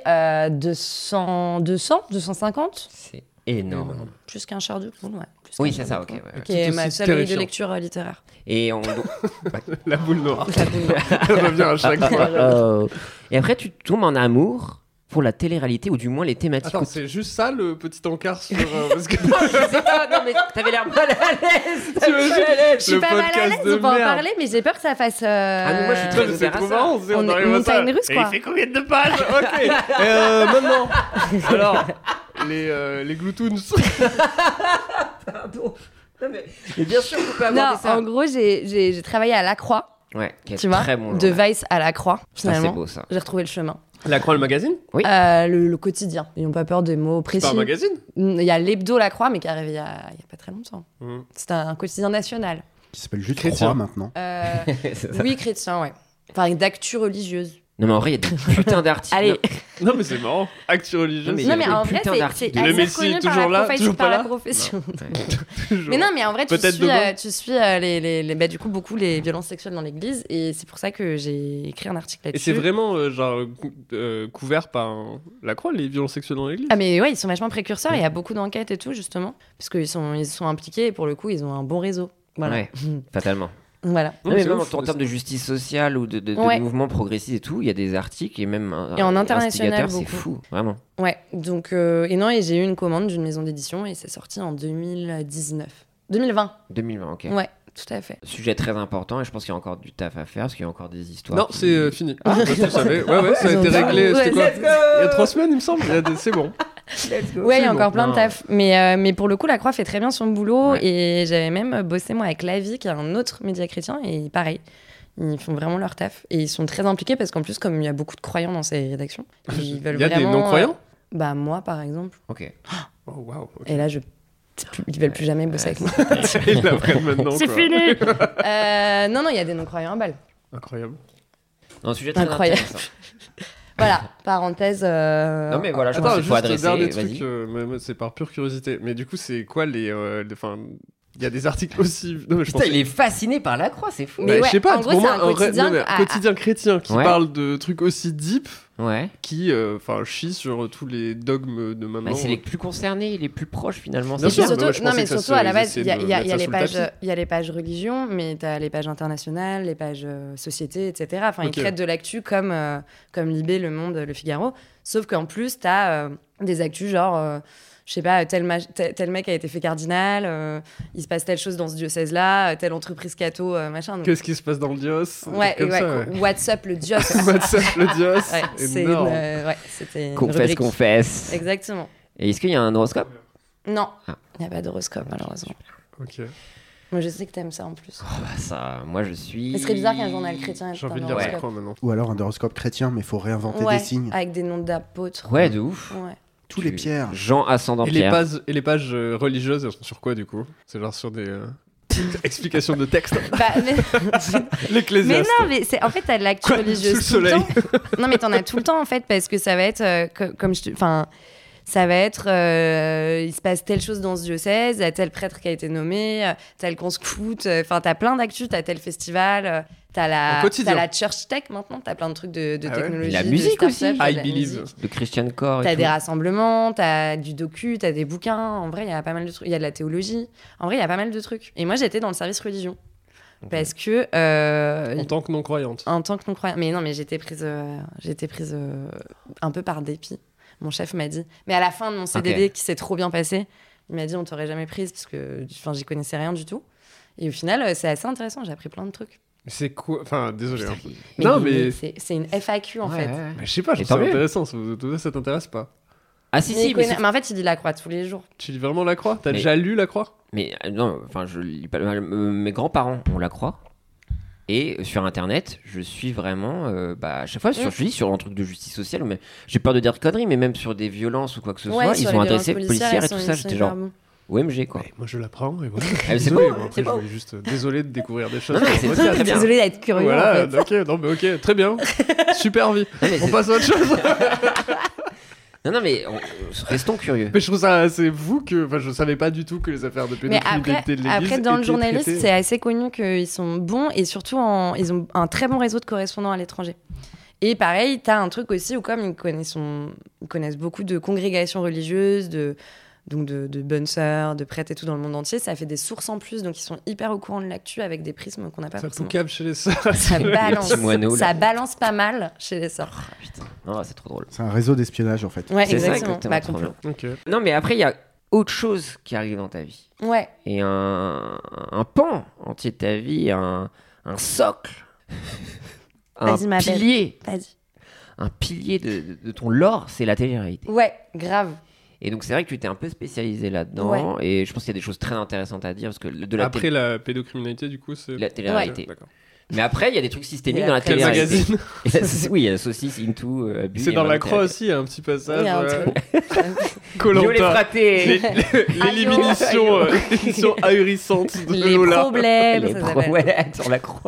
250, C'est énorme. plus qu'un char du clown, ouais. Plus Oui, qu'un c'est char ça, du ok. clown. Ouais, ouais. Qui est Tout ma aussi seule grille de terrifiant. lecture littéraire. Et La boule noire. La boule noire. Elle revient à chaque fois. Et après, tu tombes en amour pour la télé-réalité, ou du moins les thématiques. Attends, c'est juste ça le petit encart sur. Parce que non, mais t'avais l'air mal à l'aise. tu veux Je suis le pas mal à podcast l'aise, de on peut en merde. parler, mais j'ai peur que ça fasse. Ah, mais moi, je suis très C'est ouvert à trop ça. marrant, on On est arrive à ça. montagne russe, Et quoi. il fait combien de pages? Ok. Maintenant, alors, les Gloutoons. Pardon. Non, mais bien sûr qu'on peut aborder Non, ça. en gros, j'ai travaillé à La Croix, Ouais, qui est tu vois, très bon. de journal. Vice à La Croix, Ça, c'est finalement. beau, ça. J'ai retrouvé le chemin. La Croix, le magazine? Le quotidien. Ils n'ont pas peur des mots C'est précis. pas un magazine? Il y a l'hebdo La Croix, mais qui est arrivé il y a pas très longtemps. Mhm. C'est un quotidien national. Qui s'appelle juste Chrétien. Croix maintenant. C'est ça. Oui, chrétien, ouais. Enfin, d'actu religieuse. Non, mais en vrai, il y a des putains d'articles. Allez. Non, mais c'est marrant. Actu religieuse. Non, mais- Non, mais le en vrai, putain c'est d'article. assez Le Messi reconnu est par toujours la là, profession- toujours par pas la là profession. Toujours. Mais non, mais en vrai, tu Peut-être suis, demain. bah, du coup beaucoup les violences sexuelles dans l'église et c'est pour ça que j'ai écrit un article Et là-dessus. c'est vraiment couvert par la Croix, les violences sexuelles dans l'église? Ah mais ouais, ils sont vachement précurseurs, il y a beaucoup d'enquêtes et tout justement, parce qu'ils sont impliqués et pour le coup, ils ont un bon réseau. Voilà. Ouais, fatalement. Voilà. Non, mais c'est même ouf. en termes de justice sociale ou de Ouais. mouvements progressistes et tout, il y a des articles et même Et en international, instigateurs, c'est beaucoup. fou, vraiment. Ouais, donc et non, et j'ai eu une commande d'une maison d'édition et c'est sorti en 2019. 2020. 2020, ok. Ouais, tout à fait. Sujet très important et je pense qu'il y a encore du taf à faire parce qu'il y a encore des histoires. Non, qui- c'est fini. Bah, tu savais. Ouais, ça a Ils ont été dit- réglé. Ouais, C'était quoi? let's go. Il y a 3 semaines, il me semble. C'est bon. Ouais, il y a bon. encore plein de Non. taf. Mais pour le coup, La Croix fait très bien son boulot. Ouais. Et j'avais même bossé, moi, avec La Vie, qui est un autre média chrétien. Et pareil, ils font vraiment leur taf. Et ils sont très impliqués parce qu'en plus, comme il y a beaucoup de croyants dans ces rédactions, ils veulent Il y a des vraiment, non-croyants? Bah, moi, par exemple. Ok. Oh, waouh. ok. Et là, ils veulent plus jamais bosser avec moi. Ils l'apprennent maintenant. C'est quoi. fini Non, il y a des non-croyants à balle. Incroyable. Non, sujet très Incroyable. intéressant. Voilà, parenthèse. Non, mais voilà, je pense Attends, qu'il faut juste adresser. dernier Vas-y. truc, mais c'est par pure curiosité. Mais du coup, c'est quoi enfin, il y a des articles aussi. Non, mais je Putain, pensais- il est fasciné par la croix, c'est fou. Mais Bah, ouais, je sais pas, en gros, pour c'est moi, un quotidien non, mais à- quotidien chrétien qui Ouais. parle de trucs aussi deep Ouais. qui chie sur tous les dogmes de maintenant. Bah, c'est les plus concernés, les plus proches finalement. Bien c'est sûr, bien. mais Surtout, moi, je non, pensais mais que ça surtout à la se- base, ils il y a, essayaient il y a- de il y a mettre les ça sous le pages, tapis. il y a les pages religion, mais t'as les pages internationales, les pages société, etc. Enfin, Ok. ils traitent de l'actu comme Libé, Le Monde, Le Figaro. Sauf qu'en plus, t'as des actus genre, je sais pas, tel mec a été fait cardinal, il se passe telle chose dans ce diocèse-là, telle entreprise catho, machin. Donc- Qu'est-ce qui se passe dans le Dios? Ouais, Comme ouais, ça, ouais. What's up le Dios WhatsApp, le Dios. Ouais, c'est une, énorme. ouais, c'était une Confesse, rubrique. confesse. Exactement. Et est-ce qu'il y a un horoscope? Non, Ah. il n'y a pas d'horoscope malheureusement. Ok. Moi, je sais que t'aimes ça en plus. Oh, bah ça, moi je suis. Ce serait bizarre qu'un journal chrétien ait J'ai un envie de lire ça horoscope. quoi maintenant. Ou alors un horoscope chrétien, mais il faut réinventer Ouais, des signes. avec des noms d'apôtres. Ouais, de ouf. Ouais. Tous les pierres. Jean ascendant Et Pierre. les pages religieuses, elles sont sur quoi du coup? C'est genre sur des explications de texte. Bah, mais L'Ecclésiaste. non, mais c'est en fait t'as de l'actu Quoi, religieuse sous le tout le soleil. temps. Non, mais t'en as tout le temps en fait parce que ça va être comme je te, enfin. Ça va être, il se passe telle chose dans ce diocèse, il y a tel prêtre qui a été nommé, tel qu'on scout, enfin t'as plein d'actu, t'as tel festival, t'as Au la quotidien. Church Tech maintenant, t'as plein de trucs de Ah ouais. technologie, La de musique start-up, aussi. t'as de I la believe. musique. De Christian Core. T'as et des tout. rassemblements, t'as du docu, t'as des bouquins. En vrai, il y a pas mal de trucs. Il y a de la théologie. En vrai, il y a pas mal de trucs. Et moi, j'étais dans le service religion. Ok. Parce que. En tant que non-croyante. En tant que non-croyante. Mais non, mais j'étais prise un peu par dépit. Mon chef m'a dit. Mais à la fin de mon CDD, qui s'est trop bien passé, il m'a dit on t'aurait jamais prise parce que j'y connaissais rien du tout. Et au final, c'est assez intéressant. J'ai appris plein de trucs. Mais c'est quoi? Enfin, désolé. hein. Mais, Non, mais- c'est une FAQ en Ouais, fait. ouais. Mais je sais pas, je Et trouve ça tant mieux. intéressant. Ça t'intéresse pas? Ah si, Mais, si, il mais, connaît- mais en fait, il lit la croix tous les jours. Tu lis vraiment la croix? T'as Mais- déjà lu la croix? non, enfin, je lis pas. Mes grands-parents ont la croix. Et sur internet, je suis vraiment. À chaque fois, je lis sur un truc de justice sociale, mais j'ai peur de dire de conneries, mais même sur des violences ou quoi que ce soit, ils sur sont les adressés violences policières et ils tout sont- ça. ils sont J'étais hyper genre bons. OMG quoi. Ouais, moi je l'apprends et voilà. Ah, mais c'est Désolé, beau, moi, après, c'est je beau. voulais juste désolé de découvrir des choses. Non, mais sur le c'est podcast. très bien. Désolée d'être curieux. Voilà, en fait. ok, non mais ok, très bien. Super vie. Non, mais On c'est- passe à autre chose. non, mais restons curieux. Mais je trouve ça assez fou que. Enfin, je savais pas du tout que les affaires de Mais pédocriminalité de l'église. après, dans le étaient journalisme, traitées. c'est assez connu qu'ils sont bons et surtout, ils ont un très bon réseau de correspondants à l'étranger. Et pareil, t'as un truc aussi où, comme ils connaissent beaucoup de congrégations religieuses, de bonnes sœurs, de prêtres et tout dans le monde entier, ça fait des sources en plus. Donc, ils sont hyper au courant de l'actu avec des prismes qu'on n'a pas Ça forcément. poucave chez les sœurs. Ça balance. petits moineaux, là. Ça balance pas mal chez les sœurs. Ah, putain, non, c'est trop drôle. C'est un réseau d'espionnage en fait. Ouais, C'est ça, exactement. exactement, Bah, trop complot. bien. Ok. Non, mais après, il y a autre chose qui arrive dans ta vie. Ouais. Et un pan entier de ta vie, un socle, un Vas-y, ma belle. pilier, Vas-y. un pilier de ton lore, c'est la télé-réalité. Ouais, grave. Et donc c'est vrai que tu t'es un peu spécialisé là-dedans, et je pense qu'il y a des choses très intéressantes à dire, parce que de la, Après la pédocriminalité, du coup, c'est. la télé-réalité. D'accord. Mais après, il y a des trucs systémiques Et dans la après, Quel télé-réalité. magazine? Et là, oui, il y a Saucisse, Into, Abus. C'est il y a dans la vraiment croix télé- aussi, il y a un petit passage. Il y a un truc. Yo les Koh-Lanta. fratés L'élimination ahurissante de Les Lola. problèmes, Les ça pro- s'appelle. ouais, sur la croix.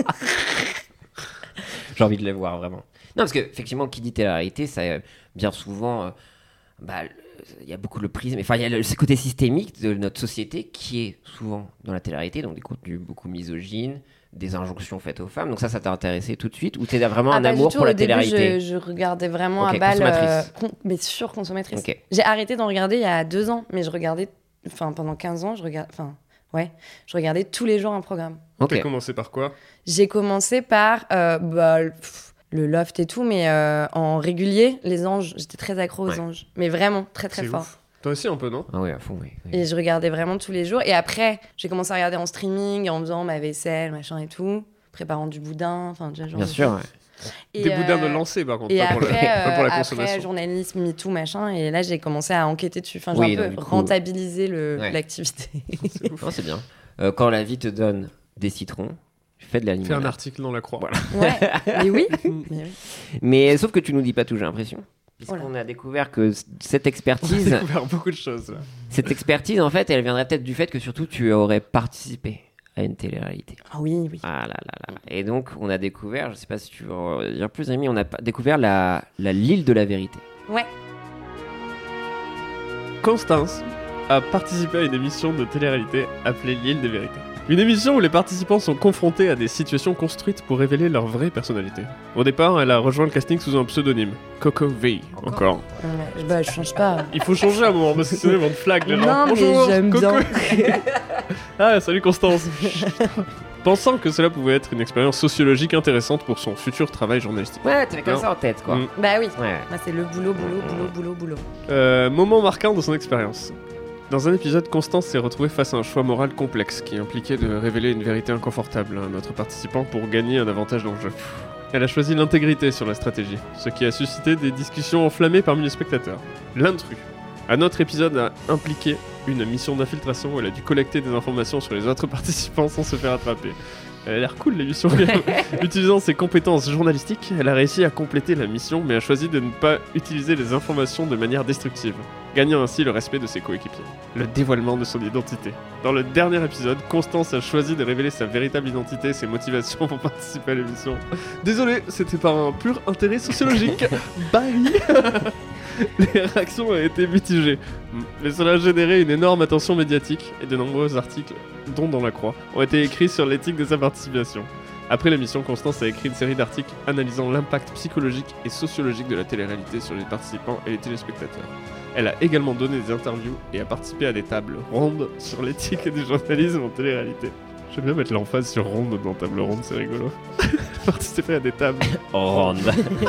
J'ai envie de les voir vraiment. Non, parce que effectivement, qui dit télé-réalité, ça bien souvent, il y a beaucoup le prisme. Enfin, il y a ce côté systémique de notre société qui est souvent dans la télé-réalité, donc des contenus beaucoup misogynes, des injonctions faites aux femmes. Donc ça t'a intéressé tout de suite, ou t'es vraiment un pas amour du tout. pour la Au début, télé-réalité? je regardais vraiment Ok, à balle. consommatrice. Mais sûre consommatrice. Ok. J'ai arrêté d'en regarder il y a 2 ans, mais je regardais. Enfin, pendant 15 ans, je regardais tous les jours un programme. Ok. T'as commencé par quoi? J'ai commencé par le Loft et tout, mais en régulier, les anges. J'étais très accro aux Ouais. anges. Mais vraiment, très très C'est fort. ouf. Toi aussi un peu, non? Ah oui, à fond, oui. oui. Et je regardais vraiment tous les jours. Et après, j'ai commencé à regarder en streaming, en faisant ma vaisselle, machin et tout, préparant du boudin, enfin, déjà, genre Bien de sûr, choses. ouais. Et, Des boudins de lancer, par contre, Et pas pour la après, consommation. journalisme, MeToo, machin. Et là, j'ai commencé à enquêter dessus. Enfin, j'ai Oui, un donc, peu du coup- rentabilisé Ouais. l'activité. Non, c'est bien. Quand la vie te donne des citrons, fais de la Fais un limonade. article dans la croix. Voilà. Ouais, mais oui. Mais oui. Mais sauf que tu nous dis pas tout, j'ai l'impression. Puisqu'on Voilà. a découvert que cette J'ai expertise, découvert beaucoup de choses. Là. cette expertise, en fait, elle viendrait peut-être du fait que surtout tu aurais participé à une télé-réalité. Ah oui, oui. Ah là là là. Et donc, on a découvert, je sais pas si tu veux en dire plus, Rémi, on a découvert l'île de la vérité. Ouais. Constance a participé à une émission de télé-réalité appelée L'île des vérités. Une émission où les participants sont confrontés à des situations construites pour révéler leur vraie personnalité. Au départ, elle a rejoint le casting sous un pseudonyme, Coco V. Encore. Bah, je change pas. Il faut changer à un moment parce que sinon ils vont te flag les gens. Non, mais Bonjour, j'aime Coco. bien. Ah, salut Constance. Pensant que cela pouvait être une expérience sociologique intéressante pour son futur travail journalistique. Ouais, t'avais comme Non. ça en tête, quoi. Mm. Bah oui. Ouais. Moi, c'est le boulot. Moment marquant de son expérience. Dans un épisode, Constance s'est retrouvée face à un choix moral complexe qui impliquait de révéler une vérité inconfortable à un autre participant pour gagner un avantage dans le jeu. Elle a choisi l'intégrité sur la stratégie, ce qui a suscité des discussions enflammées parmi les spectateurs. L'intrus. Un autre épisode a impliqué une mission d'infiltration où elle a dû collecter des informations sur les autres participants sans se faire attraper. Elle a l'air cool l'émission. Utilisant ses compétences journalistiques, elle a réussi à compléter la mission mais a choisi de ne pas utiliser les informations de manière destructive, gagnant ainsi le respect de ses coéquipiers. Le dévoilement de son identité. Dans le dernier épisode, Constance a choisi de révéler sa véritable identité et ses motivations pour participer à l'émission. Désolé, c'était par un pur intérêt sociologique. Bye. Les réactions ont été mitigées, mais cela a généré une énorme attention médiatique et de nombreux articles, dont dans La Croix, ont été écrits sur l'éthique de sa participation. Après l'émission, Constance a écrit une série d'articles analysant l'impact psychologique et sociologique de la télé-réalité sur les participants et les téléspectateurs. Elle a également donné des interviews et a participé à des tables rondes sur l'éthique du journalisme en télé-réalité. J'aime bien mettre l'emphase sur ronde dans table ronde, c'est rigolo. Participer à des tables Ronde.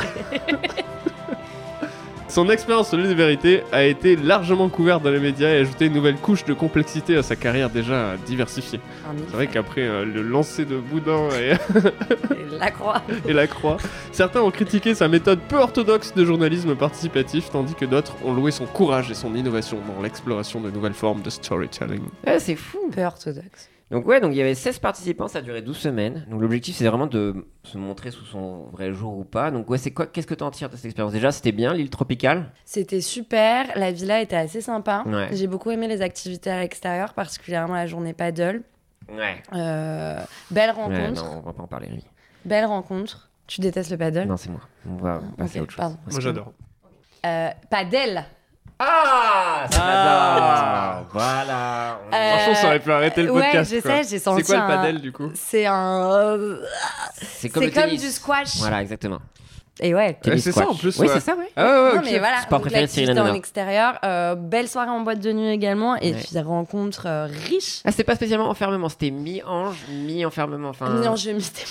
Son expérience sur l'île des vérités a été largement couverte dans les médias et a ajouté une nouvelle couche de complexité à sa carrière déjà diversifiée. C'est vrai qu'après le lancer de Boudin Et La Croix. et La Croix, certains ont critiqué sa méthode peu orthodoxe de journalisme participatif, tandis que d'autres ont loué son courage et son innovation dans l'exploration de nouvelles formes de storytelling. Ouais, c'est fou. Peu orthodoxe. Donc il y avait 16 participants, ça a duré 12 semaines. Donc l'objectif c'est vraiment de se montrer sous son vrai jour ou pas. Donc qu'est-ce que tu en tires de cette expérience? Déjà, c'était bien, l'île tropicale. C'était super, la villa était assez sympa. Ouais. J'ai beaucoup aimé les activités à l'extérieur, particulièrement la journée paddle. Ouais. Belle Ouais, rencontre. non, on va pas en parler, oui. Belle rencontre. Tu détestes le paddle? Non, c'est moi. On va passer à Ok, autre chose. pardon. Moi j'adore. Paddle. Ah, ça Ah. Voilà. Franchement, ça aurait pu arrêter le podcast. Ouais, je quoi. sais, j'ai senti C'est quoi un- le paddle du coup? C'est un... C'est comme, C'est le comme tennis. du squash. Voilà, exactement. Et ouais. Tennis c'est ça, squash. en plus, Oui, ouais. c'est ça, ouais. Ah ouais, Non ok. mais voilà, Sport donc préféré de Cyril l'activité en Hanouna. extérieur, belle soirée en boîte de nuit également, et Ouais. puis rencontre riche. Ah, c'était pas spécialement enfermement, c'était mi-ange, mi-enfermement. Enfin... Non, je m'étais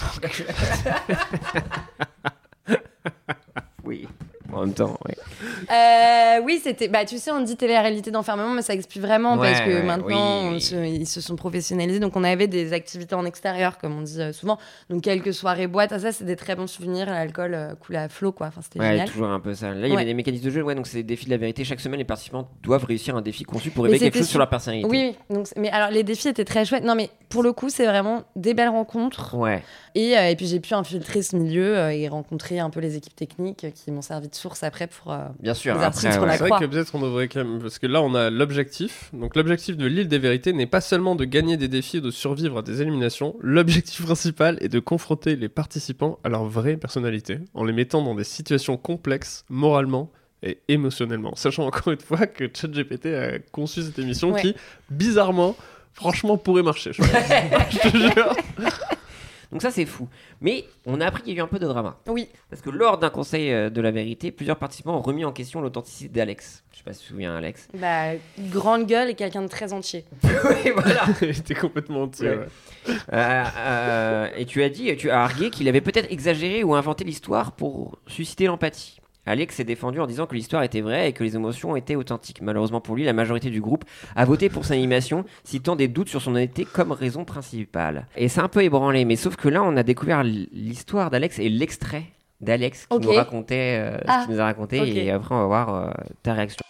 Oui, en même temps, ouais. oui, c'était. Bah, tu sais, on dit télé-réalité d'enfermement, mais ça explique vraiment Ouais, parce que ouais, maintenant, oui. ils se sont professionnalisés. Donc, on avait des activités en extérieur, comme on dit souvent. Donc, quelques soirées boîtes. Ah, ça, c'est des très bons souvenirs. L'alcool coulait à flot, quoi. Enfin, c'était Ouais, génial. toujours un peu ça. Là, il y Ouais. avait des mécanismes de jeu, ouais, donc c'est des défis de la vérité. Chaque semaine, les participants doivent réussir un défi conçu pour Mais révéler quelque c'était chose sur leur personnalité. Oui, oui. Donc, mais alors, les défis étaient très chouettes. Non, mais pour le coup, c'est vraiment des belles rencontres. Ouais. Et puis, j'ai pu infiltrer ce milieu et rencontrer un peu les équipes techniques qui m'ont servi de source après pour. Bien sûr. Les articles Après, sur ouais. la C'est vrai croix. que peut-être on devrait quand même... Parce que là, on a l'objectif. Donc l'objectif de l'île des vérités n'est pas seulement de gagner des défis et de survivre à des éliminations. L'objectif principal est de confronter les participants à leur vraie personnalité, en les mettant dans des situations complexes, moralement et émotionnellement. Sachant encore une fois que ChatGPT a conçu cette émission Ouais. qui, bizarrement, franchement, pourrait marcher. Je pense. Je te jure. Donc ça, c'est fou. Mais on a appris qu'il y a eu un peu de drama. Oui. Parce que lors d'un conseil de la vérité, plusieurs participants ont remis en question l'authenticité d'Alex. Je sais pas si tu te souviens, Alex. Bah, grande gueule et quelqu'un de très entier. Oui, voilà. Il était complètement entier. Ouais. Et tu as argué qu'il avait peut-être exagéré ou inventé l'histoire pour susciter l'empathie. Alex s'est défendu en disant que l'histoire était vraie et que les émotions étaient authentiques. Malheureusement pour lui, la majorité du groupe a voté pour son animation, citant des doutes sur son honnêteté comme raison principale. Et c'est un peu ébranlé, mais sauf que là, on a découvert l'histoire d'Alex et l'extrait d'Alex qui Ok. nous racontait ce qu'il nous a raconté. ok. Et après, on va voir ta réaction.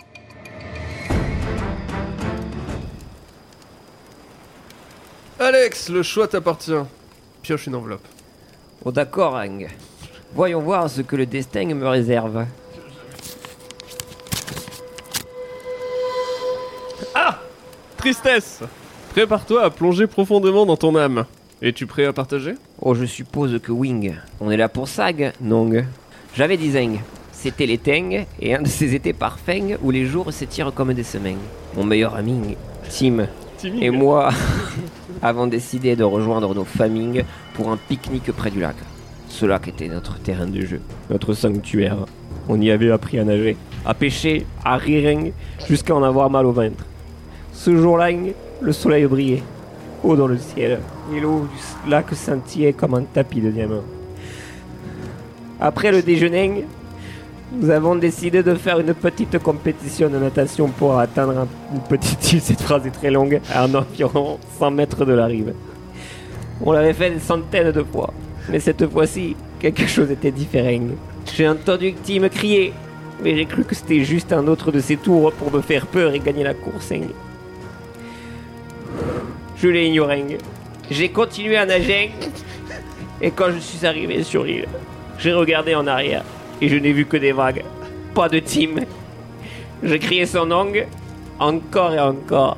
Alex, le choix t'appartient. Pioche une enveloppe. Oh d'accord, Ang. Voyons voir ce que le destin me réserve. Tristesse. Prépare-toi à plonger profondément dans ton âme. Es-tu prêt à partager? Oh, je suppose que Wing. On est là pour Sag, Nong. J'avais dit Zeng. C'était les Teng, et un de ces étés parfaits où les jours s'étirent comme des semaines. Mon meilleur ami, Tim, Timmy. et moi avons décidé de rejoindre nos familles pour un pique-nique près du lac. Ce lac était notre terrain de jeu, notre sanctuaire. On y avait appris à nager, à pêcher, à rire, jusqu'à en avoir mal au ventre. Ce jour-là, le soleil brillait, haut dans le ciel, et l'eau du lac scintillait comme un tapis de diamants. Après le déjeuner, nous avons décidé de faire une petite compétition de natation pour atteindre une petite île, cette phrase est très longue, à environ 100 mètres de la rive. On l'avait fait des centaines de fois, mais cette fois-ci, quelque chose était différent. J'ai entendu Tim me crier, mais j'ai cru que c'était juste un autre de ses tours pour me faire peur et gagner la course. Je l'ai ignoré. J'ai continué à nager. Et quand je suis arrivé sur l'île, j'ai regardé en arrière. Et je n'ai vu que des vagues. Pas de Tim. J'ai crié son nom. Encore et encore.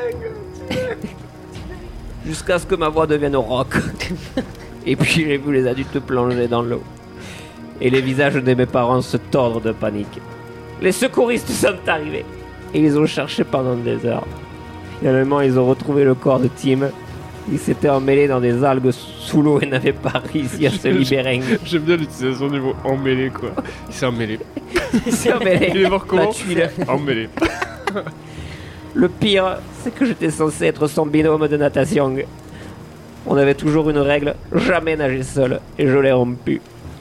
Jusqu'à ce que ma voix devienne rock. Et puis j'ai vu les adultes plonger dans l'eau. Et les visages de mes parents se tordre de panique. Les secouristes sont arrivés. Et ils ont cherché pendant des heures. Finalement, ils ont retrouvé le corps de Tim. Il s'était emmêlé dans des algues sous l'eau et n'avait pas réussi à se libérer. J'aime bien l'utilisation du mot emmêlé, quoi. Il s'est emmêlé. Il s'est emmêlé. Il est mort comment? La tuile. Emmêlé. Le pire, c'est que j'étais censé être son binôme de natation. On avait toujours une règle, jamais nager seul, et je l'ai rompue.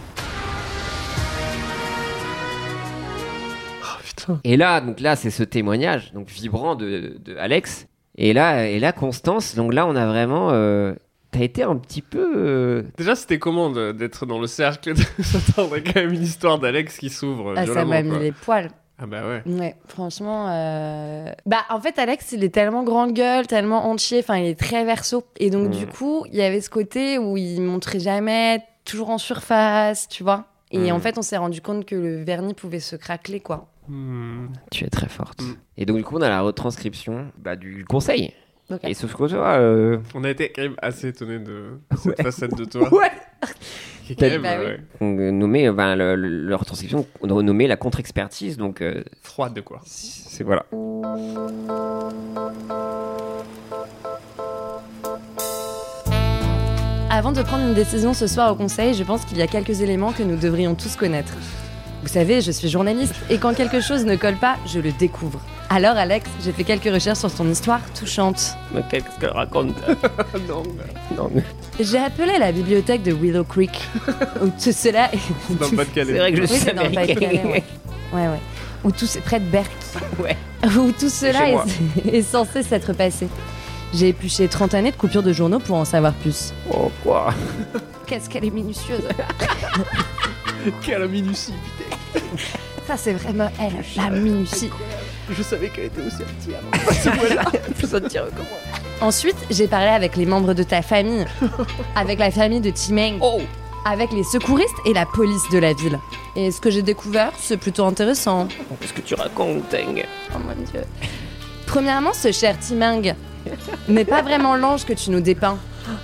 Oh putain. Et là, c'est ce témoignage, donc vibrant de Alex. Et là, Constance, donc là, on a vraiment... T'as été un petit peu... Déjà, c'était comment d'être dans le cercle de s'attendre à quand même une histoire d'Alex qui s'ouvre Ah, ça violemment, m'a quoi. mis les poils. Ah bah ouais. Ouais, franchement. Bah, en fait, Alex, il est tellement grande gueule, tellement entier, enfin, il est très verso. Et donc, du coup, il y avait ce côté où il montrait jamais, toujours en surface, tu vois. Et en fait, on s'est rendu compte que le vernis pouvait se craqueler, quoi. Tu es très forte. Et donc, du coup, on a la retranscription du conseil. Ok. Et sauf que toi... On a été quand même assez étonnés de cette facette de toi. Ouais. Qui est quand même, Bah oui. On nommait, la retranscription, on a nommé la contre-expertise, donc... froide, quoi. c'est voilà. Avant de prendre une décision ce soir au conseil, je pense qu'il y a quelques éléments que nous devrions tous connaître. Vous savez, je suis journaliste et quand quelque chose ne colle pas, je le découvre. Alors Alex, j'ai fait quelques recherches sur ton histoire touchante. Mais qu'est-ce qu'elle raconte? Non. Non, J'ai appelé la bibliothèque de Willow Creek, où tout cela est... Dans le Pas-de-Calais. c'est vrai que je Oui, suis c'est dans le Pas-de-Calais, américain. ouais. Ouais. Où tout c'est près de Berck. Ouais. Où tout cela chez moi. est censé s'être passé. J'ai épluché 30 années de coupures de journaux pour en savoir plus. Oh, quoi? Qu'est-ce qu'elle est minutieuse. Quelle minutie, putain. Ça, c'est vraiment elle, la minutie. Je savais qu'elle était aussi petite avant. Plus ça te tire que moi. Ensuite, j'ai parlé avec les membres de ta famille, avec la famille de Timeng, Oh! avec les secouristes et la police de la ville. Et ce que j'ai découvert, c'est plutôt intéressant. Qu'est-ce que tu racontes, Teng? Oh mon dieu. Premièrement, ce cher Timeng n'est pas vraiment l'ange que tu nous dépeins.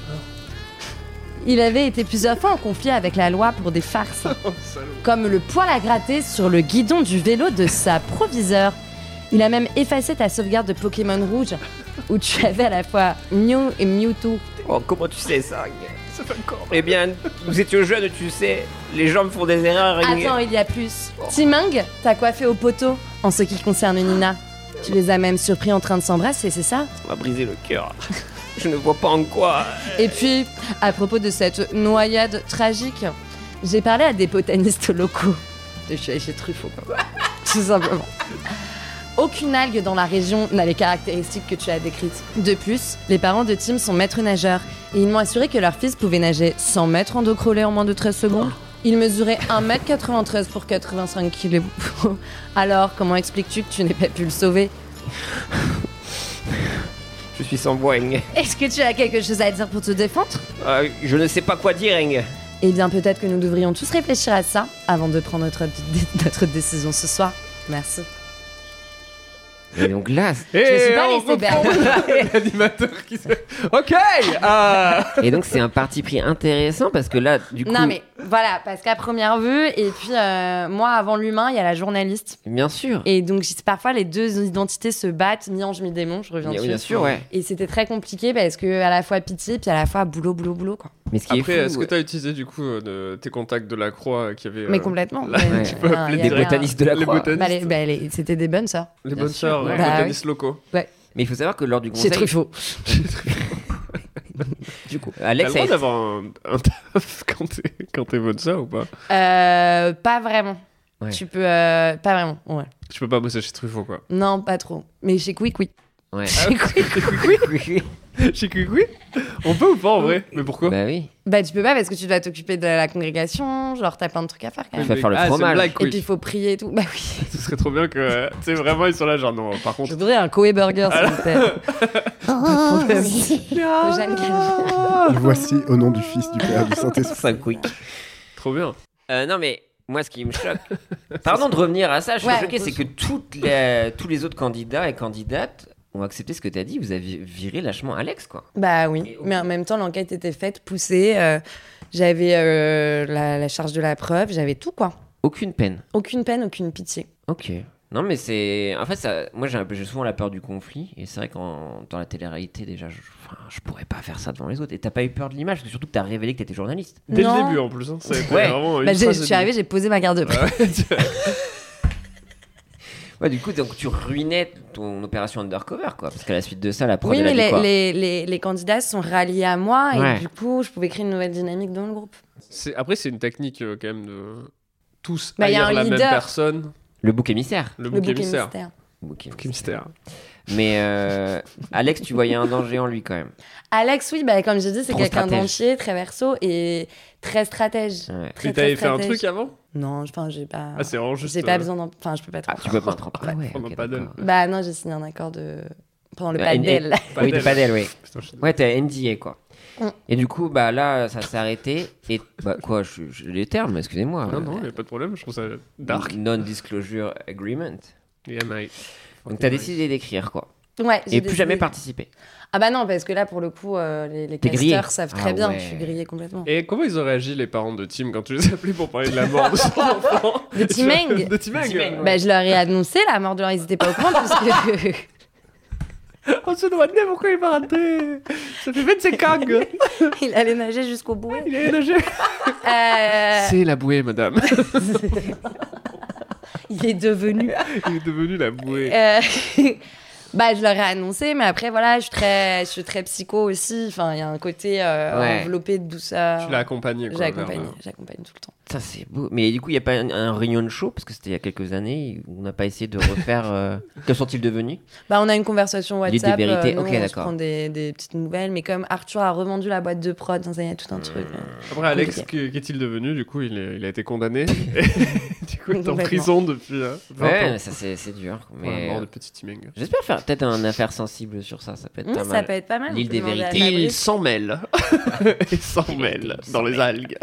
Il avait été plusieurs fois en conflit avec la loi pour des farces, comme le poil à gratter sur le guidon du vélo de sa proviseure. Il a même effacé ta sauvegarde de Pokémon Rouge, où tu avais à la fois Mew et Mewtwo. Oh, comment tu sais ça? Ça fait encore. Eh bien, nous étions jeunes, tu sais. Les gens font des erreurs. Attends, il y a plus. Timeng t'a coiffé au poteau, en ce qui concerne Nina. Tu les as même surpris en train de s'embrasser, c'est ça? Ça m'a brisé le cœur. Je ne vois pas en quoi. Et puis, à propos de cette noyade tragique, j'ai parlé à des botanistes locaux. Je suis allée chez Truffaut, quoi. Tout simplement. Aucune algue dans la région n'a les caractéristiques que tu as décrites. De plus, les parents de Tim sont maîtres nageurs et ils m'ont assuré que leur fils pouvait nager 100 mètres en dos crawlé en moins de 13 secondes. Il mesurait 1m93 pour 85 kg. Alors, comment expliques-tu que tu n'aies pas pu le sauver? Je suis sans voix, Eng. Est-ce que tu as quelque chose à dire pour te défendre? Je ne sais pas quoi dire, Eng. Eh bien, peut-être que nous devrions tous réfléchir à ça avant de prendre notre décision ce soir. Merci. Et donc là... Je me suis pas laissé perdre. L'animateur qui se... Ok. Et donc c'est un parti pris intéressant parce que là, du coup... Non mais voilà, parce qu'à première vue, et puis moi avant l'humain, il y a la journaliste. Bien sûr. Et donc parfois les deux identités se battent, mi-ange, mi-démon, je reviens dessus. Bien sûr, ouais. Et c'était très compliqué parce que à la fois pitié, puis à la fois boulot, quoi. Mais ce qui Après, est fou... est-ce que tu as utilisé du coup tes contacts de la Croix qui avaient... Mais complètement. là, Mais, tu peux non, appeler il y Des avait un- botanistes de la les Croix. botanistes. C'était des bonnes sœurs. Les Bien bonnes sûr, sœurs, ouais. les Bah botanistes locaux. Mais il faut savoir que lors du C'est conseil... Truffaut. Du coup, T'as Alex le droit a... d'avoir un taf quand t'es bonne sœur ou pas? Pas vraiment. Ouais. Tu peux... pas vraiment, ouais. Tu peux pas bosser chez Truffaut, quoi. Non, pas trop. Mais chez Quick, oui. Ouais. Chez Quick. Chez Quick. On peut ou pas en vrai? Mais pourquoi? Bah oui. Bah, tu peux pas parce que tu dois t'occuper de la congrégation. Genre, t'as plein de trucs à faire quand Tu même. vas faire le c'est une fromage. blague, Et Quick. puis, il faut prier et tout. Bah oui. Ce serait trop bien que, tu sais, vraiment, ils sont là, genre, non, par Je contre. voudrais un Koei Burger, s'il vous plaît. Jeanne Calment. Et voici, au nom du Fils, du Père, du Saint-Esprit. Ça quick. Trop bien. Non mais moi ce qui me choque, pardon de revenir à ça, je suis Ouais, choqué, c'est que tous les autres candidats et candidates ont accepté ce que t'as dit, vous avez viré lâchement Alex quoi. Bah oui, mais en même temps, l'enquête était faite, poussée. J'avais la charge de la preuve, j'avais tout, quoi. Aucune peine. Aucune peine, aucune pitié. Ok. Non mais c'est... En fait, ça... moi j'ai souvent la peur du conflit, et c'est vrai qu'en dans la télé-réalité déjà, je pourrais pas faire ça devant les autres. Et t'as pas eu peur de l'image, parce que surtout que t'as révélé que t'étais journaliste. Dès Non. le début en plus. Hein. Ça a été Ouais. vraiment Bah, ultra je suis arrivée, j'ai posé ma garde de preuve. Ouais, du coup, donc, tu ruinais ton opération undercover, quoi. Parce qu'à la suite de ça, la prod, Oui, elle a mais dit quoi les candidats sont ralliés à moi, Ouais. et du coup, je pouvais créer une nouvelle dynamique dans le groupe. Après, c'est une technique quand même de tous Bah, y a haïr un la même leader. personne. Le bouc émissaire. Le Le bouc bouc émissaire. mystère. Bouc Bouc émissaire. Mais Alex, tu voyais un danger en lui quand même. Alex, oui, bah, comme j'ai dit, c'est Trop quelqu'un stratège. d'entier, très verso et très stratège. Ouais. Très, Et t'avais très fait un stratège. truc avant? Non, enfin, j'ai pas. Ah, c'est vraiment juste. J'ai pas besoin d'en. Enfin, je peux pas trop. Ah, tu peux pas trop. Ah ouais, Pendant ok, paddle. d'accord. Bah non, j'ai signé un accord de. Pendant le Ouais, padel. Oui, de padel, oui. Putain, je suis Ouais, t'as NDA, quoi. Mm. Et du coup, bah là, ça s'est arrêté. Et bah quoi, je les termes, excusez-moi. Non, non, y a pas de problème, je trouve ça dark. Non-disclosure agreement. Yeah, mate. Donc t'as décidé d'écrire, quoi. Ouais, j'ai Et plus jamais décidé. participer. Ah bah non, parce que là, pour le coup, les T'es grillé. casteurs savent très Ah bien ouais. que je suis grillée complètement. Et comment ils ont réagi, les parents de Tim, quand tu les as appelés pour parler de la mort de son enfant? De Timeng. De Timeng. Timeng, Bah, je leur ai annoncé la mort de leur. Ils étaient pas au courant, puisque. On se demandait pourquoi il va rentrer. Ça fait 25 ans. Il allait nager jusqu'au bout. Il est nagé. C'est la bouée, madame. Il est devenu. Il est devenu la bouée. Bah, je leur ai annoncé, mais après, voilà, je suis très psycho aussi. Enfin, il y a un côté Ouais. enveloppé de douceur. Tu l'as accompagné, quoi. J'accompagne vers- tout le temps. Ça, c'est beau. Mais du coup, il n'y a pas un réunion de show, parce que c'était il y a quelques années, où on n'a pas essayé de refaire. Que sont-ils devenus? Bah, on a une conversation L'île des WhatsApp. vérités, nous, ok, on se d'accord. prend des petites nouvelles, mais comme Arthur a revendu la boîte de prod, il y a tout un truc. Après, Alex, Compliqué. qu'est-il devenu? Du coup, il a été condamné. Et du coup, il est en Complètement. prison depuis 20 Ouais, ans. ça c'est dur. Pour la Mais mort de petit Timeng. j'espère faire peut-être une affaire sensible sur ça. Ça peut être pas Ça mal. peut être pas mal. L'île on peut des demander à vérités. Il Fabrice. s'en mêle. Il s'en mêle dans les algues.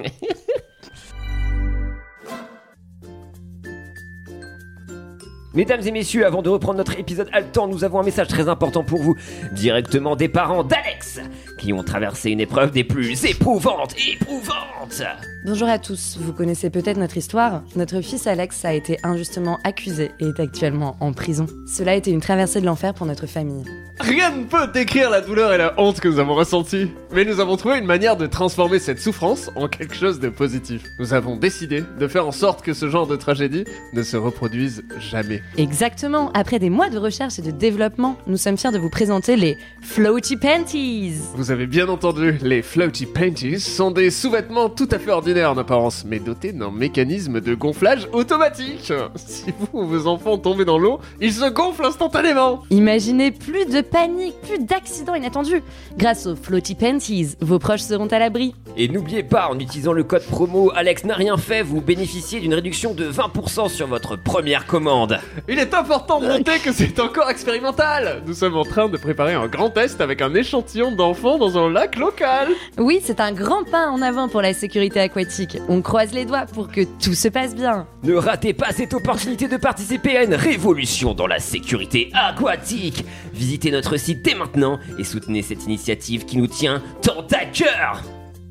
Mesdames et messieurs, avant de reprendre notre épisode haletant, nous avons un message très important pour vous, directement des parents d'Alex, qui ont traversé une épreuve des plus éprouvantes. Bonjour à tous, vous connaissez peut-être notre histoire. Notre fils Alex a été injustement accusé et est actuellement en prison. Cela a été une traversée de l'enfer pour notre famille. Rien ne peut décrire la douleur et la honte que nous avons ressenties. Mais nous avons trouvé une manière de transformer cette souffrance en quelque chose de positif. Nous avons décidé de faire en sorte que ce genre de tragédie ne se reproduise jamais. Exactement, après des mois de recherche et de développement, nous sommes fiers de vous présenter les Floaty Panties. Vous avez bien entendu, les Floaty Panties sont des sous-vêtements tout à fait ordinaires en apparence, mais dotés d'un mécanisme de gonflage automatique. Si vous ou vos enfants tombez dans l'eau, ils se gonflent instantanément. Imaginez plus de panique, plus d'accidents inattendus. Grâce aux Floaty Panties, vos proches seront à l'abri. Et n'oubliez pas, en utilisant le code promo Alex n'a rien fait, vous bénéficiez d'une réduction de 20% sur votre première commande. Il est important de noter que c'est encore expérimental. Nous sommes en train de préparer un grand test avec un échantillon d'enfants dans un lac local. Oui, c'est un grand pas en avant pour la sécurité aquatique. On croise les doigts pour que tout se passe bien. Ne ratez pas cette opportunité de participer à une révolution dans la sécurité aquatique. Visitez notre site dès maintenant et soutenez cette initiative qui nous tient tant à cœur.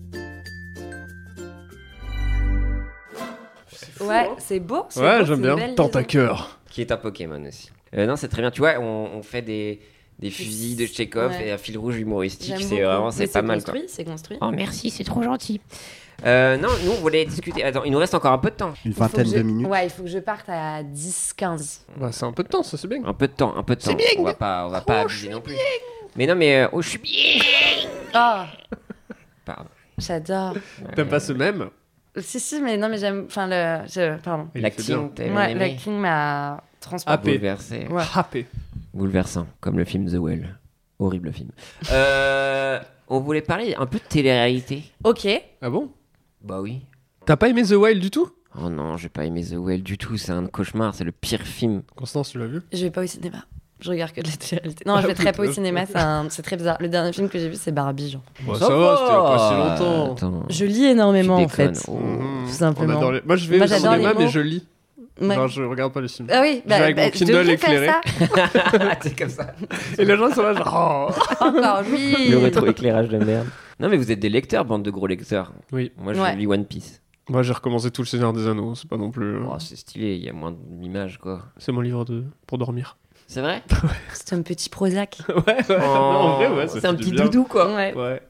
Ouais, c'est beau. c'est Ouais, beau, j'aime c'est une bien. belle Tentaqueur. Qui est un Pokémon aussi. Non, c'est très bien. Tu vois, on fait des fusils de Chekhov Ouais. et un fil rouge humoristique. J'aime C'est beaucoup. vraiment, Mais c'est pas mal, quoi. C'est construit. Oh merci, c'est trop gentil. Non, nous on voulait discuter. Attends, il nous reste encore un peu de temps. Une Il faut que vingtaine de je- minutes. Ouais, il faut que je parte à 10-15. Bah, c'est un peu de temps, ça c'est bien. Un peu de temps. C'est bien. On va pas abuser non plus. Mais non, mais je suis bien. Oh, Pardon. j'adore. T'aimes pas ce même? Si, mais non, mais j'aime. Enfin, pardon. Il La fait bien. King, t'as Ouais, bien la aimé. King m'a transport. Happé. Bouleversé. Ouais. Happé. Bouleversant, comme le film The Well. Horrible film. On voulait parler un peu de télé-réalité. Ok. Ah bon? Bah oui. T'as pas aimé The Wild du tout? Oh non, j'ai pas aimé The Well du tout, c'est un cauchemar, c'est le pire film. Constance, tu l'as vu? Je vais pas au cinéma. Je regarde que de la télé-réalité. Non, je vais très peu au cinéma, c'est très bizarre. Le dernier film que j'ai vu, c'est Barbie, genre. Bon, ça va, c'était il y a pas si longtemps. Attends. Je lis énormément, en Tu déconnes. fait. Oh. Tout simplement. On adore les... Moi, je vais Moi, au j'adore cinéma, les mais mots. je lis. Ouais. Genre, je regarde pas les films. Ah oui, Je vais avec mon tu Kindle devrais éclairé. faire ça. C'est comme ça. Et les gens sont là, genre. Oh. Encore lui. Le rétro-éclairage de merde. Non mais vous êtes des lecteurs, bande de gros lecteurs. Oui. Moi je Ouais. lis One Piece. Moi, j'ai recommencé tout le Seigneur des Anneaux. C'est pas non plus. Oh, c'est stylé, il y a moins d'images quoi. C'est mon livre pour dormir. C'est vrai? C'est un petit Prozac. Ouais, ouais. Non, en vrai, ouais. ça C'est fait un du petit bien. doudou quoi. Ouais. Ouais.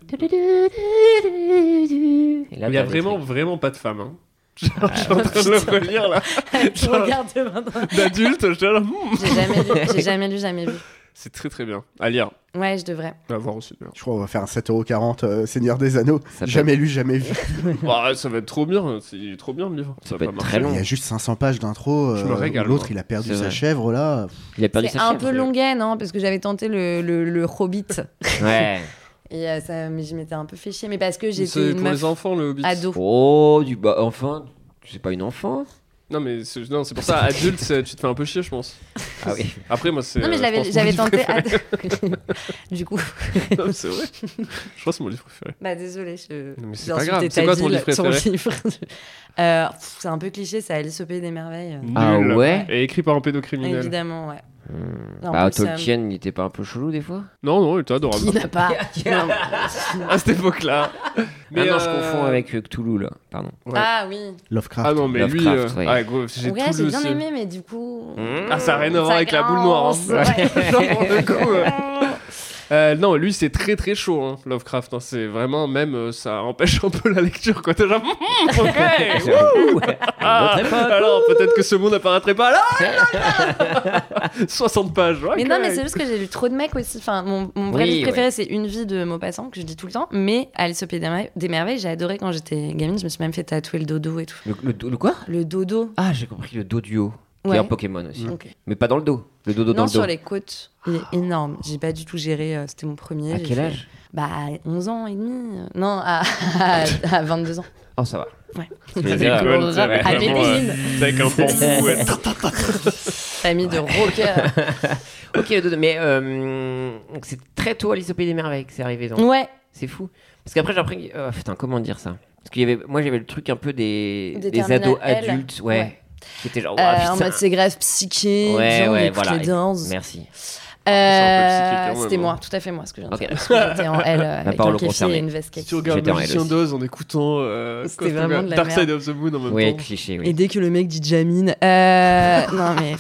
Et là, Il y a t'as vraiment pas de femme. Hein. Genre, je suis en train de le relire là. Tu regardes maintenant. D'adulte, je suis là. Jamais vu. C'est très très bien. À lire. Ouais, je devrais. À voir aussi. D'ailleurs. Je crois qu'on va faire un 7,40€ Seigneur des Anneaux. Ça peut Jamais lu, jamais vu. Bah, ça va être trop bien. C'est trop bien le livre. Ça va peut pas être marcher. très long. Il y a juste 500 pages d'intro. Je me régale, L'autre, moi. il a perdu C'est sa vrai. chèvre là. Il a perdu C'est sa un chèvre. peu longuet, non? Parce que j'avais tenté le Hobbit. Ouais. Et mais je m'étais un peu fait chier. Mais parce que C'est j'étais une pour meuf les enfants le Hobbit. ado. Oh, enfin, c'est pas une enfant. Non, mais c'est pour ça, adulte, tu te fais un peu chier, je pense. Ah oui. Après, moi, c'est. Non, mais je pense, j'avais mon livre tenté. préféré. Du coup. Non, mais c'est vrai. Je crois que c'est mon livre préféré. Bah désolé, Mais c'est j'ai pas insulté grave. ta C'est quoi ton ville, livre préféré livre. C'est un peu cliché, c'est Alice au Pays des Merveilles. Ah Nul. ouais. Et écrit par un pédocriminel. Évidemment, ouais. Non, Bah en plus, Tolkien, il était pas un peu chelou des fois? Non, il était adorable. Qui n'a pas. Non. À cette époque-là. Mais non, je confonds avec Cthulhu là, pardon. Ouais. Ah oui. Lovecraft. Ah non, mais lui. Lovecraft, ouais. Ah, gros, j'ai Ouais, tout j'ai lu bien aussi. aimé, mais du coup. Ah, ça a rien à voir Ça avec la boule noire. Hein. grince, ouais. Genre, pour le coup, non, lui c'est très très chaud, hein, Lovecraft. Hein. C'est vraiment même ça empêche un peu la lecture. Quoi. T'es genre, ok. Ouh, Ah, notre époque, alors peut-être que ce mot n'apparaîtrait pas là. 60 pages. Mais ok. non, mais c'est juste que j'ai lu trop de mecs aussi. Enfin, mon vrai Oui, livre préféré, c'est Une vie de Maupassant, que je dis tout le temps. Mais Alice au Pays des Merveilles, j'ai adoré quand j'étais gamine. Je me suis même fait tatouer le dodo et tout. Le quoi? Le dodo. Ah, j'ai compris le Doduo. Qui Ouais. est un Pokémon aussi. Ok. Mais pas dans le dos. Le dodo dans Non, le dos. sur les côtes. Il est énorme. J'ai pas du tout géré. C'était mon premier. À J'ai quel fait- âge? Bah, à 11 ans et demi. Non, à 22 ans. Oh, ça va. Ouais. Je veux À dire, l'école, c'est à vraiment, Medellin. c'est avec un bambou. Ouais. Famille de rockers. Ok, le dodo. Mais donc c'est très tôt Alice au Pays des Merveilles que c'est arrivé. Donc. Ouais. C'est fou. Parce qu'après, j'ai appris. Putain, comment dire ça? Parce qu'il y avait. Moi, j'avais le truc un peu des Terminales ados L. adultes. Ouais. Ouais. Qui étaient genre. En mode c'est grave psyché. Ouais, viens, on ouais, écoute voilà. les danses. Merci. C'est un peu psychique, quand même, C'était hein. moi, tout à fait moi, ce que je viens de Ok. dire. Parce que j'étais en L avec parole un au kéfi concerné. et une veste Si kaki. tu regardes J'étais en Magicien L aussi. d'Oz en écoutant C'était vraiment de la Dark merde. Side of the Moon en même Ouais, temps. cliché, oui. Et dès que le mec dit Jamine, non mais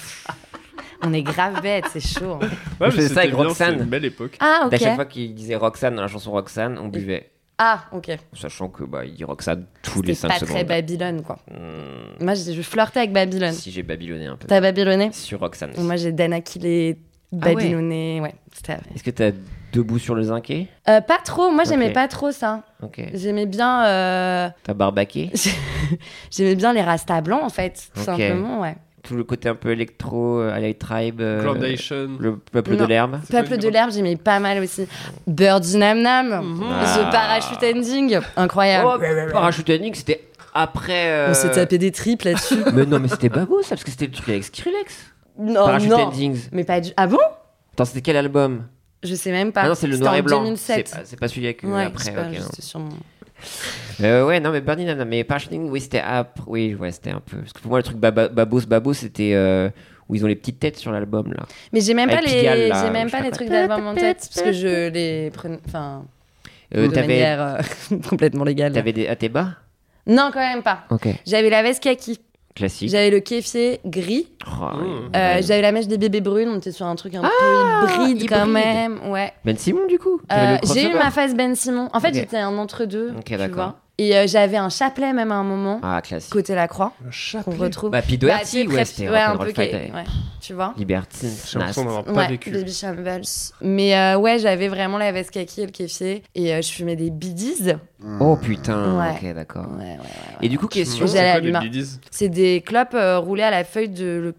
on est grave bête, c'est chaud. Hein. Ouais, Je mais faisais ça c'était avec bien, Roxane. c'était une belle époque. Ah À chaque ok. fois qu'il disait Roxane dans la chanson Roxane, on buvait. Ah ok. Sachant que il dit Roxane tous les C'était 5 pas secondes. très Babylone quoi. Hmm, Moi je flirtais avec Babylone. si j'ai babylonné un peu. T'as babylonné? Sur Roxane. Moi j'ai Danakilé, Ah ouais. babylonné, ouais. C'était. Est-ce que t'as debout sur le zinquet? Pas trop. Moi j'aimais Ok. pas trop ça. Ok. J'aimais bien. T'as barbaqué? J'aimais bien les rastas blancs en fait, tout Ok. simplement ouais. Tout le côté un peu électro, LA Tribe, Groundation. le peuple Non. de l'herbe. Peuple de l'herbe, j'aimais pas mal aussi. Birdie Nam Nam, Ah. The Parachute Ending, incroyable. Oh, Parachute Ending, c'était après. On s'est tapé des tripes là-dessus. Mais non, mais c'était Babou ça, parce que c'était le truc avec Skrillex. non, Parachute non. Endings. Mais pas du. Ah bon? Attends, c'était quel album? Je sais même pas. Ah non, c'est le C'était noir et en blanc. 2007. C'est pas celui avec Ouais, après. c'est pas, ok, non. j'étais sur mon- Ouais, non, mais Birdie Nana, mais Parachute Ending, oui, c'était après. Oui, ouais, c'était un peu. Parce que pour moi, le truc Babos, c'était où ils ont les petites têtes sur l'album là. Mais j'ai même pas Avec les, Pigalle, là, j'ai même je sais pas pas les quoi. trucs d'album en tête parce que je les prenais, enfin, de T'avais manière complètement légale. des Ateba? Non, quand même pas. Ok. J'avais la veste kaki, Classique. j'avais le kéfier gris, Oh, Mmh. ouais. j'avais la mèche des bébés brunes. On était sur un truc un peu hybride quand hybride. même, ouais. Ben Simon du coup. T'avais le J'ai eu crossover. ma phase Ben Simon. En fait, Ok. j'étais un entre-deux. Ok, tu d'accord. vois. Et j'avais un chapelet même à un moment, Ah, classique. côté la croix, Un qu'on chapelet. retrouve. Bah, puis Doherty, tu sais, c'était ouais, un Rock'n'Roll peu, Fight. ouais, tu vois. Libertine, J'ai l'impression d'avoir pas vécu. Baby Shambles. Mais ouais, j'avais vraiment la veste kaki et le kéfier. Et je fumais des biddies. Oh putain, Ouais. ok, d'accord. Ouais. Et du coup, question. J'allais à C'est quoi l'humain. des biddies? C'est des clopes roulées à la feuille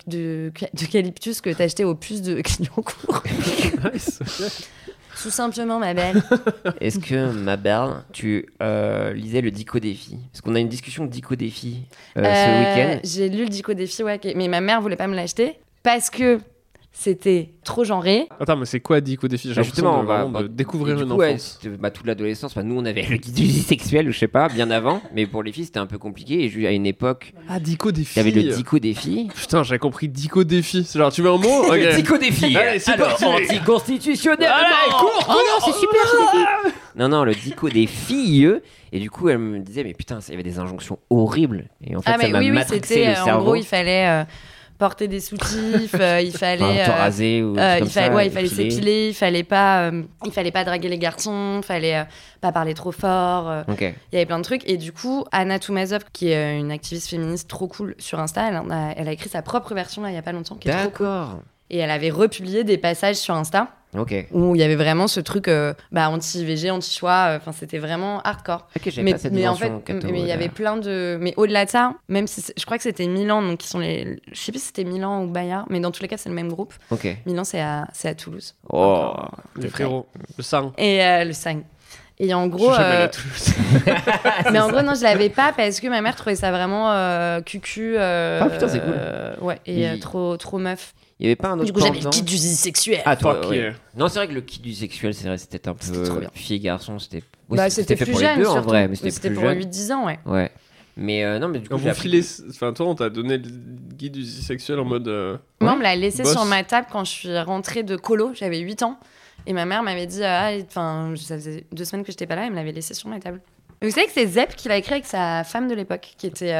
d'eucalyptus que t'achetais au puce de Clignancourt. Nice. Tout simplement, ma belle. Est-ce que, ma belle, tu lisais le Dico Défi? Parce qu'on a une discussion de Dico Défi ce week-end. J'ai lu le Dico Défi, ouais, mais ma mère voulait pas me l'acheter parce que c'était trop genré. Attends, mais c'est quoi Dico Défi? J'ai Bah, l'impression justement, de, on va vraiment de découvrir et du une coup, ouais, enfance. c'était, toute l'adolescence. Nous, on avait le guide du sexuel, ou je sais pas, bien avant. Mais pour les filles, c'était un peu compliqué. Et à une époque, Ah, Dico Défi. il y avait le Dico Défi. Putain, j'avais compris Dico Défi. C'est genre, tu veux un mot? Ok. Le Dico Défi. Allez, c'est parti. Anticonstitutionnel. Cours. Oh non, c'est super, je l'ai dit. Non, le Dico des filles. Et du coup, elle me disait, mais putain, il y avait des injonctions horribles. Et en fait, ça mais m'a oui, matrixé c'était le cerveau. en gros, il fallait porter des soutifs, il fallait te raser ou il comme ça, fallait épiler. s'épiler, il fallait pas draguer les garçons, il fallait pas parler trop fort. Ok. Il y avait plein de trucs. Et du coup, Anna Toumazov, qui est une activiste féministe trop cool sur Insta, elle a écrit sa propre version là, il y a pas longtemps, qui est trop cool. D'accord. Et elle avait republié des passages sur Insta Ok. où il y avait vraiment ce truc anti-IVG, anti-choix. Enfin, c'était vraiment hardcore. Ok, j'avais pas cette mais en dimension fait, catho, mais il y avait là. plein de. Mais au-delà de ça, même si je crois que c'était Milan, donc qui sont les. Je sais plus si c'était Milan ou Bayard, mais dans tous les cas, c'est le même groupe. Ok. Milan, c'est à Toulouse. Oh. Les frérots. Le sang. Et le sang. Et en Je gros. suis jamais allé à Toulouse. Mais en gros, non, je l'avais pas parce que ma mère trouvait ça vraiment cucu. putain, c'est cool. Ouais, et Il- trop meuf. Il y avait pas un autre Du coup, j'avais le pendant kit du zizi sexuel. Ah, toi, Fuck ouais. yeah. Non, c'est vrai que le kit du sexuel, c'est vrai, c'était un C'était trop peu bien. fille et garçon, c'était. Oui, Bah, c'était fait plus pour jeune, les deux en surtout. vrai, mais c'était plus pour jeune. 8-10 ans, ouais. Ouais. Mais non, mais du coup, Quand j'ai vous appris- filez. Enfin, toi, on t'a donné le guide du sexuel en mode. Moi, on me l'a laissé Boss. sur ma table quand je suis rentrée de colo. J'avais 8 ans. Et ma mère m'avait dit, ça faisait 2 semaines que j'étais pas là, elle me l'avait laissé sur ma table. Et vous savez que c'est Zep qui l'a écrit avec sa femme de l'époque, qui était,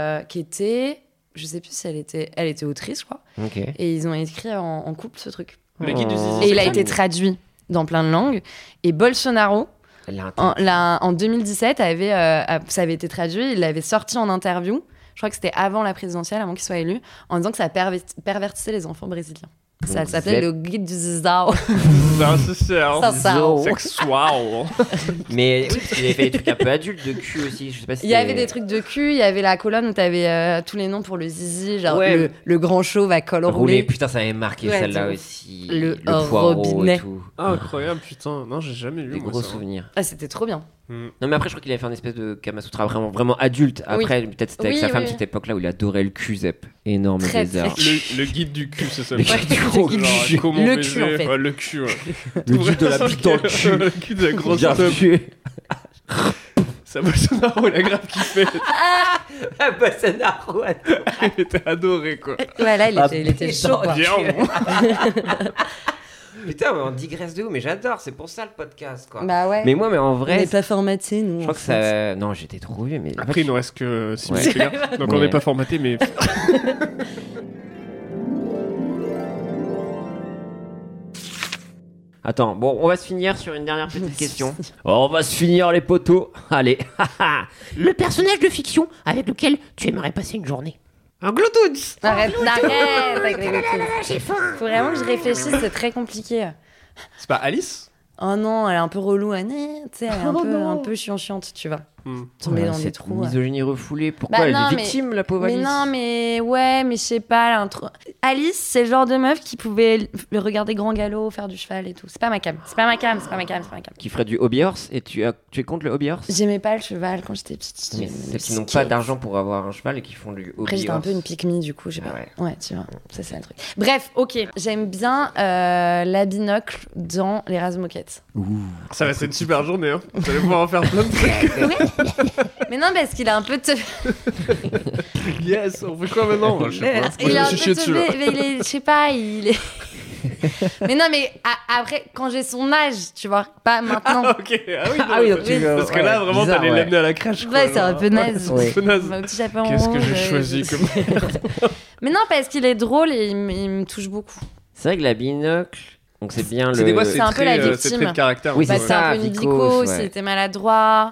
je sais plus si elle était autrice, je crois. Ok. Et ils ont écrit en couple ce truc. Le guide du zizi Et il a sexuel. été traduit dans plein de langues. Et Bolsonaro, Elle a un en 2017, ça avait été traduit, il l'avait sorti en interview. Je crois que c'était avant la présidentielle, avant qu'il soit élu, en disant que ça pervertissait les enfants brésiliens. Ça Donc, s'appelait Zep. le guide du zizao. Non, c'est ça. Ça, ça. Sexual. Mais oui, parce qu'il avait fait des trucs un peu adultes de cul aussi. Je sais pas si Il y avait des trucs de cul, il y avait la colonne où t'avais tous les noms pour le zizi, genre Ouais. le grand chauve à col roulés. roulé. Putain, ça avait marqué Ouais, celle-là de ouf. aussi. Le poireau robinet. et tout. Ah, incroyable, putain. Non, j'ai jamais lu. Des moi, gros ça. souvenirs. Ah, c'était trop bien. Non, mais après, je crois qu'il avait fait un espèce de Kamasutra vraiment, vraiment adulte. Oui. Après, peut-être c'était avec Oui, sa femme oui, cette oui. époque-là où il adorait le cul, Zep. Énorme Très, désert. très Le guide du cul, c'est ça. Le guide du gros guide du genre, cul. comment Le baiser. cul, en fait. Ouais, le cul, ouais. Le guide de la bite dans le cul. Le guide de la grosse Bien teub. vu. Ça Bolsonaro, il a grave kiffé. Ah, Bolsonaro. Il était adoré, quoi. Voilà, il Ah, était putain, chaud, quoi. Viens, Putain, mais on digresse de où? Mais j'adore, c'est pour ça le podcast, quoi. Bah ouais. Mais moi, mais en On vrai, n'est pas formaté, nous. je crois que ça. Non, j'étais trop vieux, mais. Après, il nous reste que 6 Ouais. minutes, les gars. Donc, on Mais- n'est pas formaté, mais. Attends, bon, on va se finir sur une dernière petite question. On va se finir les poteaux. Allez. Le personnage de fiction avec lequel tu aimerais passer une journée. Un Gloutouts. Arrête avec les gloutoons. J'ai faim. Faut vraiment que je réfléchisse, c'est très compliqué. C'est pas Alice? Oh non, elle est un peu relou, Anne. Tu sais, elle est un peu chiante, tu vois. Tomber dans des Cette trous. misogynie refoulée. Pourquoi Bah elle non, est mais- victime, la pauvre Mais Alice? non, mais ouais, mais je sais pas. Alice, c'est le genre de meuf qui pouvait le regarder grand galop, faire du cheval et tout. C'est pas ma cam. Qui ferait du hobby horse. Et tu es contre le hobby horse? J'aimais pas le cheval quand j'étais petite. Mais J'aimais celles le qui n'ont skate. pas d'argent pour avoir un cheval et qui font du hobby Après, j'étais un horse. peu une pique-me, du coup, j'ai pas. Ah ouais. Ouais, tu vois, ça c'est un truc. Bref, ok. J'aime bien la binocle dans les Razmoquettes. Ça va être une super journée, hein. Vous allez pouvoir en faire plein de trucs. Mais non, parce qu'il a un peu Yes, on fait quoi maintenant? Je sais pas. Moi, il je est me un suis peu chié dessus, là. teubé, mais il est, je sais pas, il est. Mais non, mais après, quand j'ai son âge, tu vois, pas maintenant. Ah, ok. Ah oui, non, Ah oui, mais- donc tu veux- Parce que ouais, là, vraiment, bizarre, t'allais ouais. l'amener à la crèche. quoi, Ouais, c'est un genre. peu naze. Ouais, c'est un peu naze. Mon petit chaperon Qu'est-ce que j'ai rouge, choisi comme merde. Mais non, parce qu'il est drôle et il me touche beaucoup. C'est vrai que la binocle. Donc c'est bien C'est des le. fois, C'est un peu la c'est victime. très de caractère. Oui, en fait, Bah, c'est c'est ça, un peu une Vicos, dico, ouais. s'il était maladroit.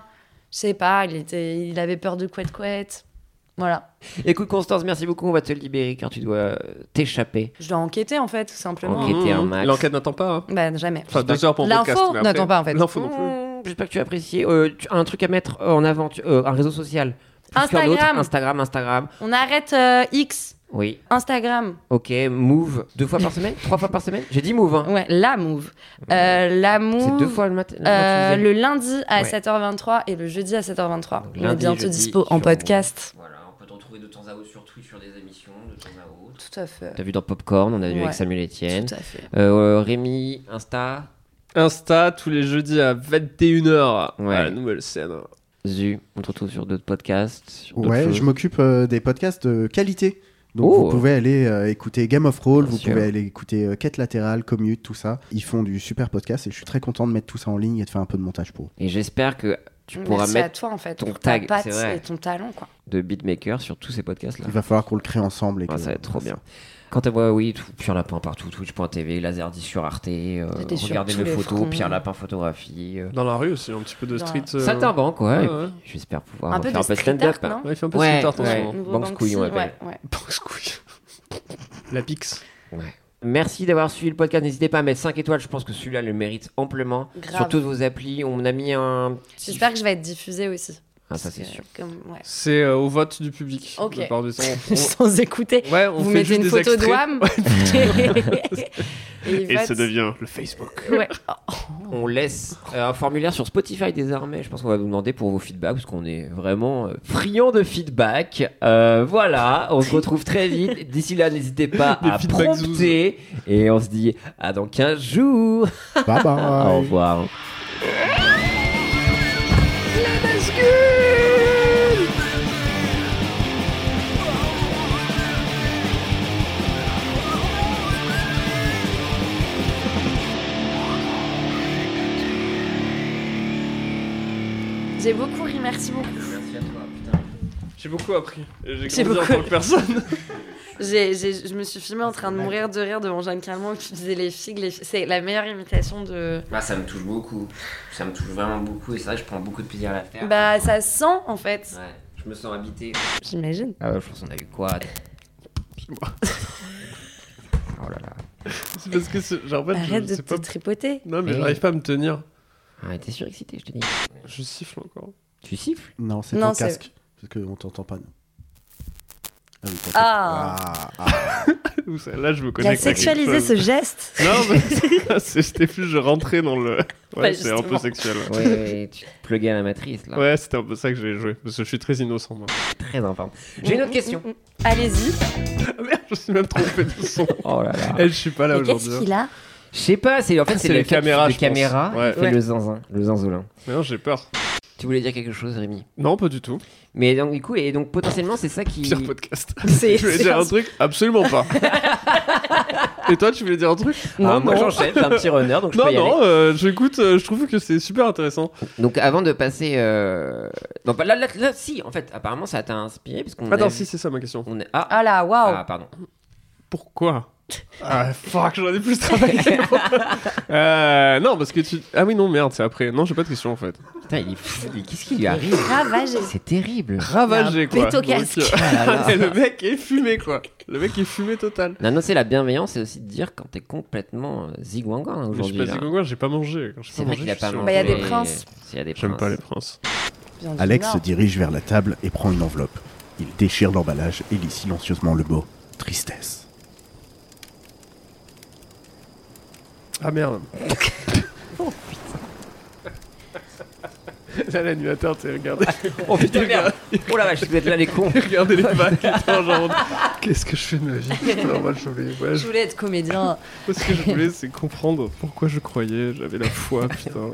Je sais pas, il avait peur de couette. Voilà. Écoute, Constance, merci beaucoup. On va te libérer car tu dois t'échapper. Je dois enquêter en fait, tout simplement. Enquêter un max. L'enquête n'attend pas. Hein. Bah jamais. Enfin, 2 heures pour un podcast. L'info mais après- n'attend pas en fait. L'info non plus. J'espère que tu as apprécié. Tu as un truc à mettre en avant, un réseau social. Plus qu'un autre. Instagram. On arrête X. Oui. Instagram. Ok, Move. 2 fois par semaine 3 fois par semaine J'ai dit Move. Hein. Ouais, la Move. La Move. C'est 2 fois le matin. tu disais. Le lundi à Ouais. 7h23 et le jeudi à 7h23. Donc, On est lundi, bientôt jeudi, dispo en sur- podcast. Voilà, on peut te retrouver de temps à autre sur Twitch, sur des émissions, de temps à autre. Tout à fait. T'as vu dans Popcorn, on a vu Ouais. avec Samuel Etienne. Tout à fait. Rémi, Insta, Insta, tous les jeudis à 21h. Ouais. À la nouvelle scène. Zu, on te retrouve sur d'autres podcasts. Sur d'autres Ouais, choses. je m'occupe des podcasts de qualité. Donc Oh. vous pouvez aller écouter Game of Roll, Bien vous sûr. pouvez aller écouter Quête latérale, Commute, tout ça. Ils font du super podcast et je suis très content de mettre tout ça en ligne et de faire un peu de montage pour eux. Et j'espère que tu pourras Merci à mettre toi en fait ton pour tag, ta patte c'est vrai. et ton talent quoi. de beatmaker sur tous ces podcasts-là. Il va falloir qu'on le crée ensemble. Et Ah, que- ça va être trop bien. Quant à moi, oui, Pierre Lapin partout, Twitch.tv, Lazerdi sur Arte, J'étais sur regardez tous mes les photos, fronts. Pierre Lapin photographie. Dans la rue aussi, un petit peu de Dans- street. Saltimbanque, ouais. Et ouais. puis, j'espère pouvoir Un peu faire de un peu street stand-up. art, non Ouais, il fait un peu Ouais, street art en ce ouais. moment. Nouveau Banksy, Banksy, on l'appelle. ouais. Banks couille. La Pix. Ouais. Merci d'avoir suivi le podcast. N'hésitez pas à mettre 5 étoiles. Je pense que celui-là le mérite amplement. Grave. Sur toutes vos applis, on a mis un petit. J'espère que je vais être diffusée aussi. Ah, ça, c'est sûr. Ouais. C'est au vote du public. Ok. La plupart du temps. Sans écouter. Ouais, on Vous fait mettez juste une des photo de extraits. WAM. Et vote. ça devient le Facebook. Ouais. On laisse un formulaire sur Spotify désormais. Je pense qu'on va vous demander pour vos feedbacks parce qu'on est vraiment friands de feedback. Voilà, on se retrouve très vite. D'ici là, n'hésitez pas Des à feedbacks prompter. Et on se dit à dans 15 jours. Bye bye. Au revoir. J'ai beaucoup ri, merci beaucoup. Merci à toi, putain. J'ai beaucoup appris. Et J'ai J'ai grandi en beaucoup- tant que personne. Je me suis filmée en train de mourir de rire devant Jeanne Calment qui disait les figues. C'est la meilleure imitation de. Bah, ça me touche beaucoup. Ça me touche vraiment beaucoup. Et c'est vrai que je prends beaucoup de plaisir à la faire. Bah, ça sent en fait. Ouais, je me sens habité. J'imagine. Ah ouais, je pense qu'on a eu quoi Excuse-moi. Oh là là. C'est parce que genre, en fait, Arrête je de sais te pas. tripoter. Non, mais Mais- j'arrive pas à me tenir. Ah, t'es surexcité, je te dis. Je siffle encore. Tu siffles Non, c'est Non, ton c'est- casque. Parce qu'on t'entend pas. Nous. Ah, oui, t'entends. Ah. Où ça- Là, je me Il a connecte. à quelque sexualisé chose. ce geste. Non, mais c'était plus je rentrais dans le. Ouais, Ouais, c'est un peu justement. sexuel. Ouais, tu te pluguais à la matrice là. Ouais, c'était un peu ça que j'ai joué. Parce que je suis très innocent, moi. Très informe. J'ai une autre question. Allez-y. Ah merde, je suis même trompé de son. Oh là là. Eh, je suis pas là Et aujourd'hui. qu'est-ce qu'il a Je sais pas, c'est en fait c'est les le fait caméras, de je pense. caméra Ouais. qui fait Ouais. le zinzin, le zinzolin. Mais non, j'ai peur. Tu voulais dire quelque chose, Rémi? Non, pas du tout. Mais donc du coup et donc potentiellement c'est ça qui. Pire podcast. C'est- Je voulais c'est dire un- un truc Absolument pas. Et toi, tu voulais dire un truc Ah, moi j'enchaîne, j'ai un petit runner donc je Non, peux y aller. non, j'écoute, je trouve que c'est super intéressant. Donc avant de passer, non pas là, si en fait apparemment ça t'a inspiré parce qu'on. Attends, a si, vu- c'est ça ma question. on est Ah là, waouh. ah pardon. Pourquoi Ah, fuck, j'en ai plus travaillé. Non, parce que tu. Ah oui, non, merde, c'est après. Non, j'ai pas de question en fait. Putain il est fou, qu'est-ce qui lui arrive? Ravagé. C'est terrible. Ravagé, Il y a un quoi. pète au casque. Donc, Ah là là. et le mec est fumé, quoi. Le mec est fumé total. Non, c'est la bienveillance, c'est aussi de dire quand t'es complètement zigouingan Mais je suis aujourd'hui. pas là. zigouingan, j'ai pas mangé. Quand j'ai C'est pas vrai mangé, qu'il a je pas suis mangé. Bah, il y a des mais- princes. Il y a des J'aime princes. pas les princes. Bien du Alex se Nord. dirige vers la table et prend une enveloppe. Il déchire l'emballage et lit silencieusement le mot tristesse. Ah merde. Là, l'animateur, tu sais, regardez. Oh putain, merde. Oh la vache, vous êtes là les cons. Regardez les vagues. Attends, genre, qu'est-ce que je fais de ma vie Putain, moi, je voulais. Ouais, Je voulais être comédien. moi, ce que je voulais, c'est comprendre pourquoi je croyais. J'avais la foi, putain.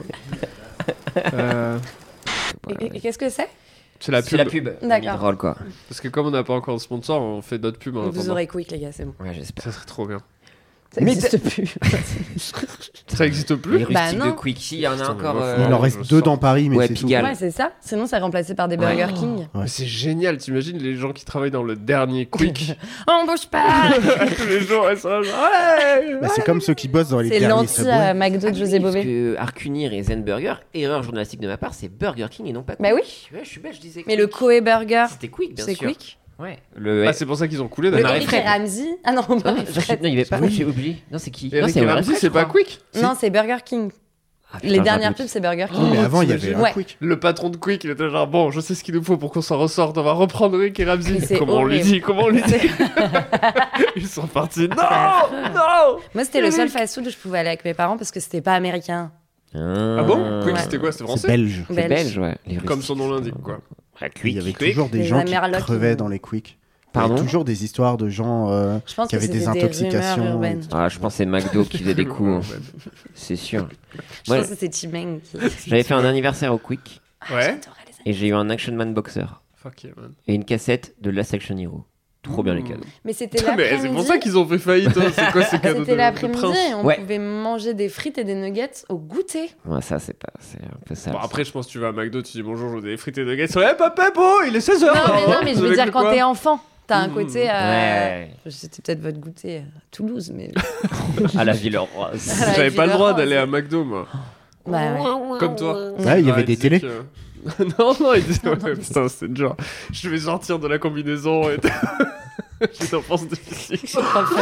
Et qu'est-ce que c'est C'est la C'est pub. la pub. D'accord. Drôle quoi. Parce que comme on n'a pas encore de sponsor, on fait d'autres pubs en Vous attendant. aurez quick, les gars, c'est bon. Ouais, j'espère. Ça serait trop bien. Ça Mais n'existe plus. Ça existe Les plus. rustiques Bah de non. Quickie, il y en a Putain, encore. mais Il en je reste me 2 sens- dans Paris, mais Ouais, c'est tout. Pigalle. Ouais, c'est ça. Sinon, c'est remplacé par des Burger King. Ouais. Mais c'est génial, t'imagines les gens qui travaillent dans le dernier Quick. On bouge pas. Tous les jours, elles sont là, genre, ouais. Bah, c'est comme ceux qui bossent dans les C'est derniers l'anti Subway. McDo de José Parce Bové. que Arcunir et Zen Burger, erreur journalistique de ma part, c'est Burger King et non pas Quick. Bah oui. Ouais, je suis bête, je disais. Mais le Quick. Koei Burger, C'était Quick, bien c'est sûr. Quick. Ouais. Le. Ah, c'est pour ça qu'ils ont coulé Le d'ailleurs. Marie Eric et Fred. Ramsey. Ah non, Non, pas non, il y avait pas. J'ai oublié. Non, c'est qui Non, Eric c'est et Marie Ramsey, Fred, c'est je pas crois. Quick. Non, c'est Burger King. Ah, putain, Les j'ai un dernières doute. pubs, c'est Burger Oui, King. mais avant, il y avait t'imagines un Ouais. Quick. Le patron de Quick, il était genre bon, je sais ce qu'il nous faut pour qu'on s'en ressorte, on va reprendre Rick et Ramsey. Mais c'est Comment on lui horrible. dit Comment on lui dit Ils sont partis. Non. Moi, c'était le seul fast-food où je pouvais aller avec mes parents parce que c'était pas américain. Ah bon Quick, Ouais. c'était quoi C'était C'est français belge. C'est belge, ouais. Les Comme rustiques. son nom l'indique, quoi. Il y avait Quick. toujours des Les gens qui Amerlocs, crevaient ils- dans les Quick. Pardon Il y a toujours des histoires de gens Je pense qui que avaient des c'était intoxications. rumeurs urbaines. Ah, je pense que c'est McDo qui faisait des coups, hein. C'est sûr. Je Ouais. pense que c'est Chimeng qui. J'avais fait un anniversaire au Quick Ouais. J'adorais les et j'ai eu un Action Man Boxer Fuck yeah, man. et une cassette de Last Action Hero. Trop bien les cadeaux. Mais c'était Putain, mais l'après-midi. c'est pour ça qu'ils ont fait faillite. hein. C'est quoi ces cadeaux C'était de l'après-midi prince et on Ouais. pouvait manger des frites et des nuggets au goûter. Ouais, ça, c'est pas. C'est un peu ça. Bon, après, je pense que tu vas à McDo, tu dis bonjour, je veux des frites et des nuggets. Ouais, papa, bon, il est 16h. Non, mais je veux dire, quand t'es enfant, t'as un côté. Ouais. C'était peut-être votre goûter à Toulouse, mais. À la Villeroy. la J'avais pas le droit Villeroy, d'aller à c'est- McDo, moi. Bah ouais. Comme toi. Ouais, il y avait des disait télés. que- non, il disait, ouais, putain, c'était genre, je vais sortir de la combinaison et j'ai une enfance difficile. Je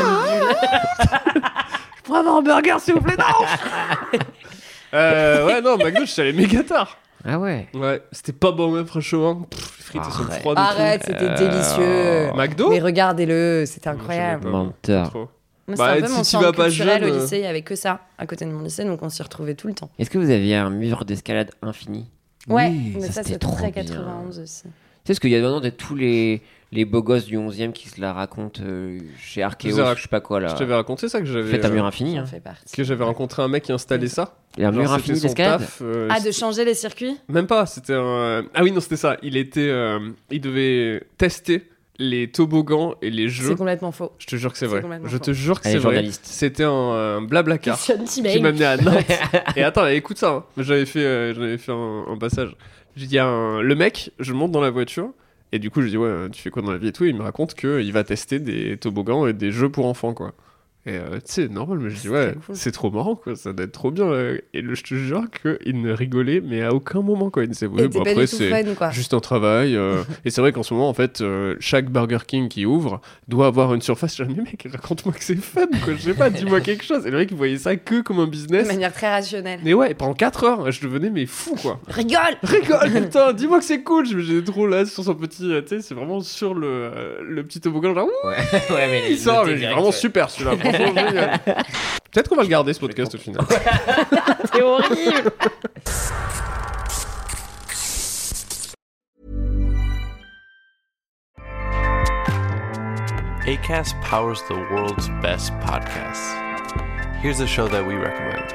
pourrais avoir un burger, s'il vous plaît, non ouais, non, McDo, je suis allé méga tard. Ah ouais. Ouais, c'était pas bon, même, franchement. Pff, les frites, elles sont Arrête. froides. et Arrête, c'était délicieux. tout. McDo Mais regardez-le, c'était incroyable. Je savais pas, Menteur. trop. Moi, Bah, c'était un peu si mon tu centre vas pas culturel jeune, au lycée, il y avait que ça à côté de mon lycée, donc on s'y retrouvait tout le temps. Est-ce que vous aviez un mur d'escalade infini? Ouais, Oui, mais ça, ça c'était c'est trop très bien. 91 aussi. Tu sais, parce qu'il y a vraiment tous les beaux gosses du 11e qui se la racontent chez Arkeos, Je vous ai je sais pas quoi là. Je t'avais raconté ça que j'avais. Faites un mur infini. J'en Hein. fais partie. Que j'avais rencontré un mec qui installait ça. Et un Genre, mur c'était infini son d'escalade. taf, Ah, de changer les circuits? Même pas, c'était un. Ah oui, non, c'était ça. Il devait tester les toboggans et les jeux. C'est complètement faux. Je te jure que c'est C'est vrai. complètement Je faux. te jure que Elle c'est est vrai. journaliste. C'était un blablacar Christian qui Timeng. m'amenait à Nantes. Et attends, écoute ça. Hein. J'en avais fait un passage. J'ai dit le mec, je monte dans la voiture. Et du coup, je dis, ouais, tu fais quoi dans la vie et tout. Et il me raconte qu'il va tester des toboggans et des jeux pour enfants, quoi. Et tu sais, normal, mais je dis, ouais, très cool. c'est trop marrant, quoi. Ça doit être trop bien. Et je te jure qu'il ne rigolait, mais à aucun moment, quoi. Il disait, Et ouais, t'es bon, pas après, du tout c'est fun, quoi. juste un travail. Et c'est vrai qu'en ce moment, en fait, chaque Burger King qui ouvre doit avoir une surface. Je dis, mais mec, raconte-moi que c'est fun, quoi. Je sais pas, dis-moi quelque chose. Et le mec, il voyait ça que comme un De business. manière très rationnelle. Mais ouais, pendant 4 heures, je devenais mais fou, quoi. Rigole! Rigole, putain, dis-moi que c'est cool. J'étais trop là sur son petit, tu sais, c'est vraiment sur le petit toboggan, genre, ouh, Ouais, ouais, mais il sort, mais il est vraiment super celui-là. Franchement, génial. Peut-être qu'on va le garder ce podcast au final. C'est horrible! ACAST powers the world's best podcasts. Here's a show that we recommend.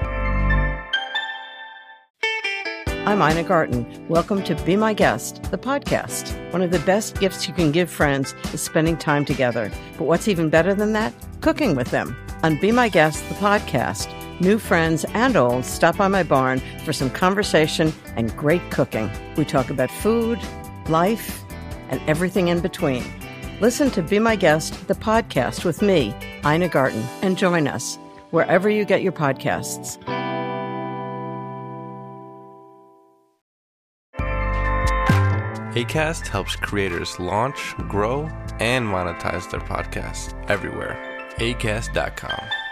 I'm Ina Garten. Welcome to Be My Guest, the podcast. One of the best gifts you can give friends is spending time together. But what's even better than that? Cooking with them. On Be My Guest, the podcast, new friends and old stop by my barn for some conversation and great cooking. We talk about food, life, and everything in between. Listen to Be My Guest, the podcast with me, Ina Garten, and join us wherever you get your podcasts. ACAST helps creators launch, grow, and monetize their podcasts everywhere. ACAST.com.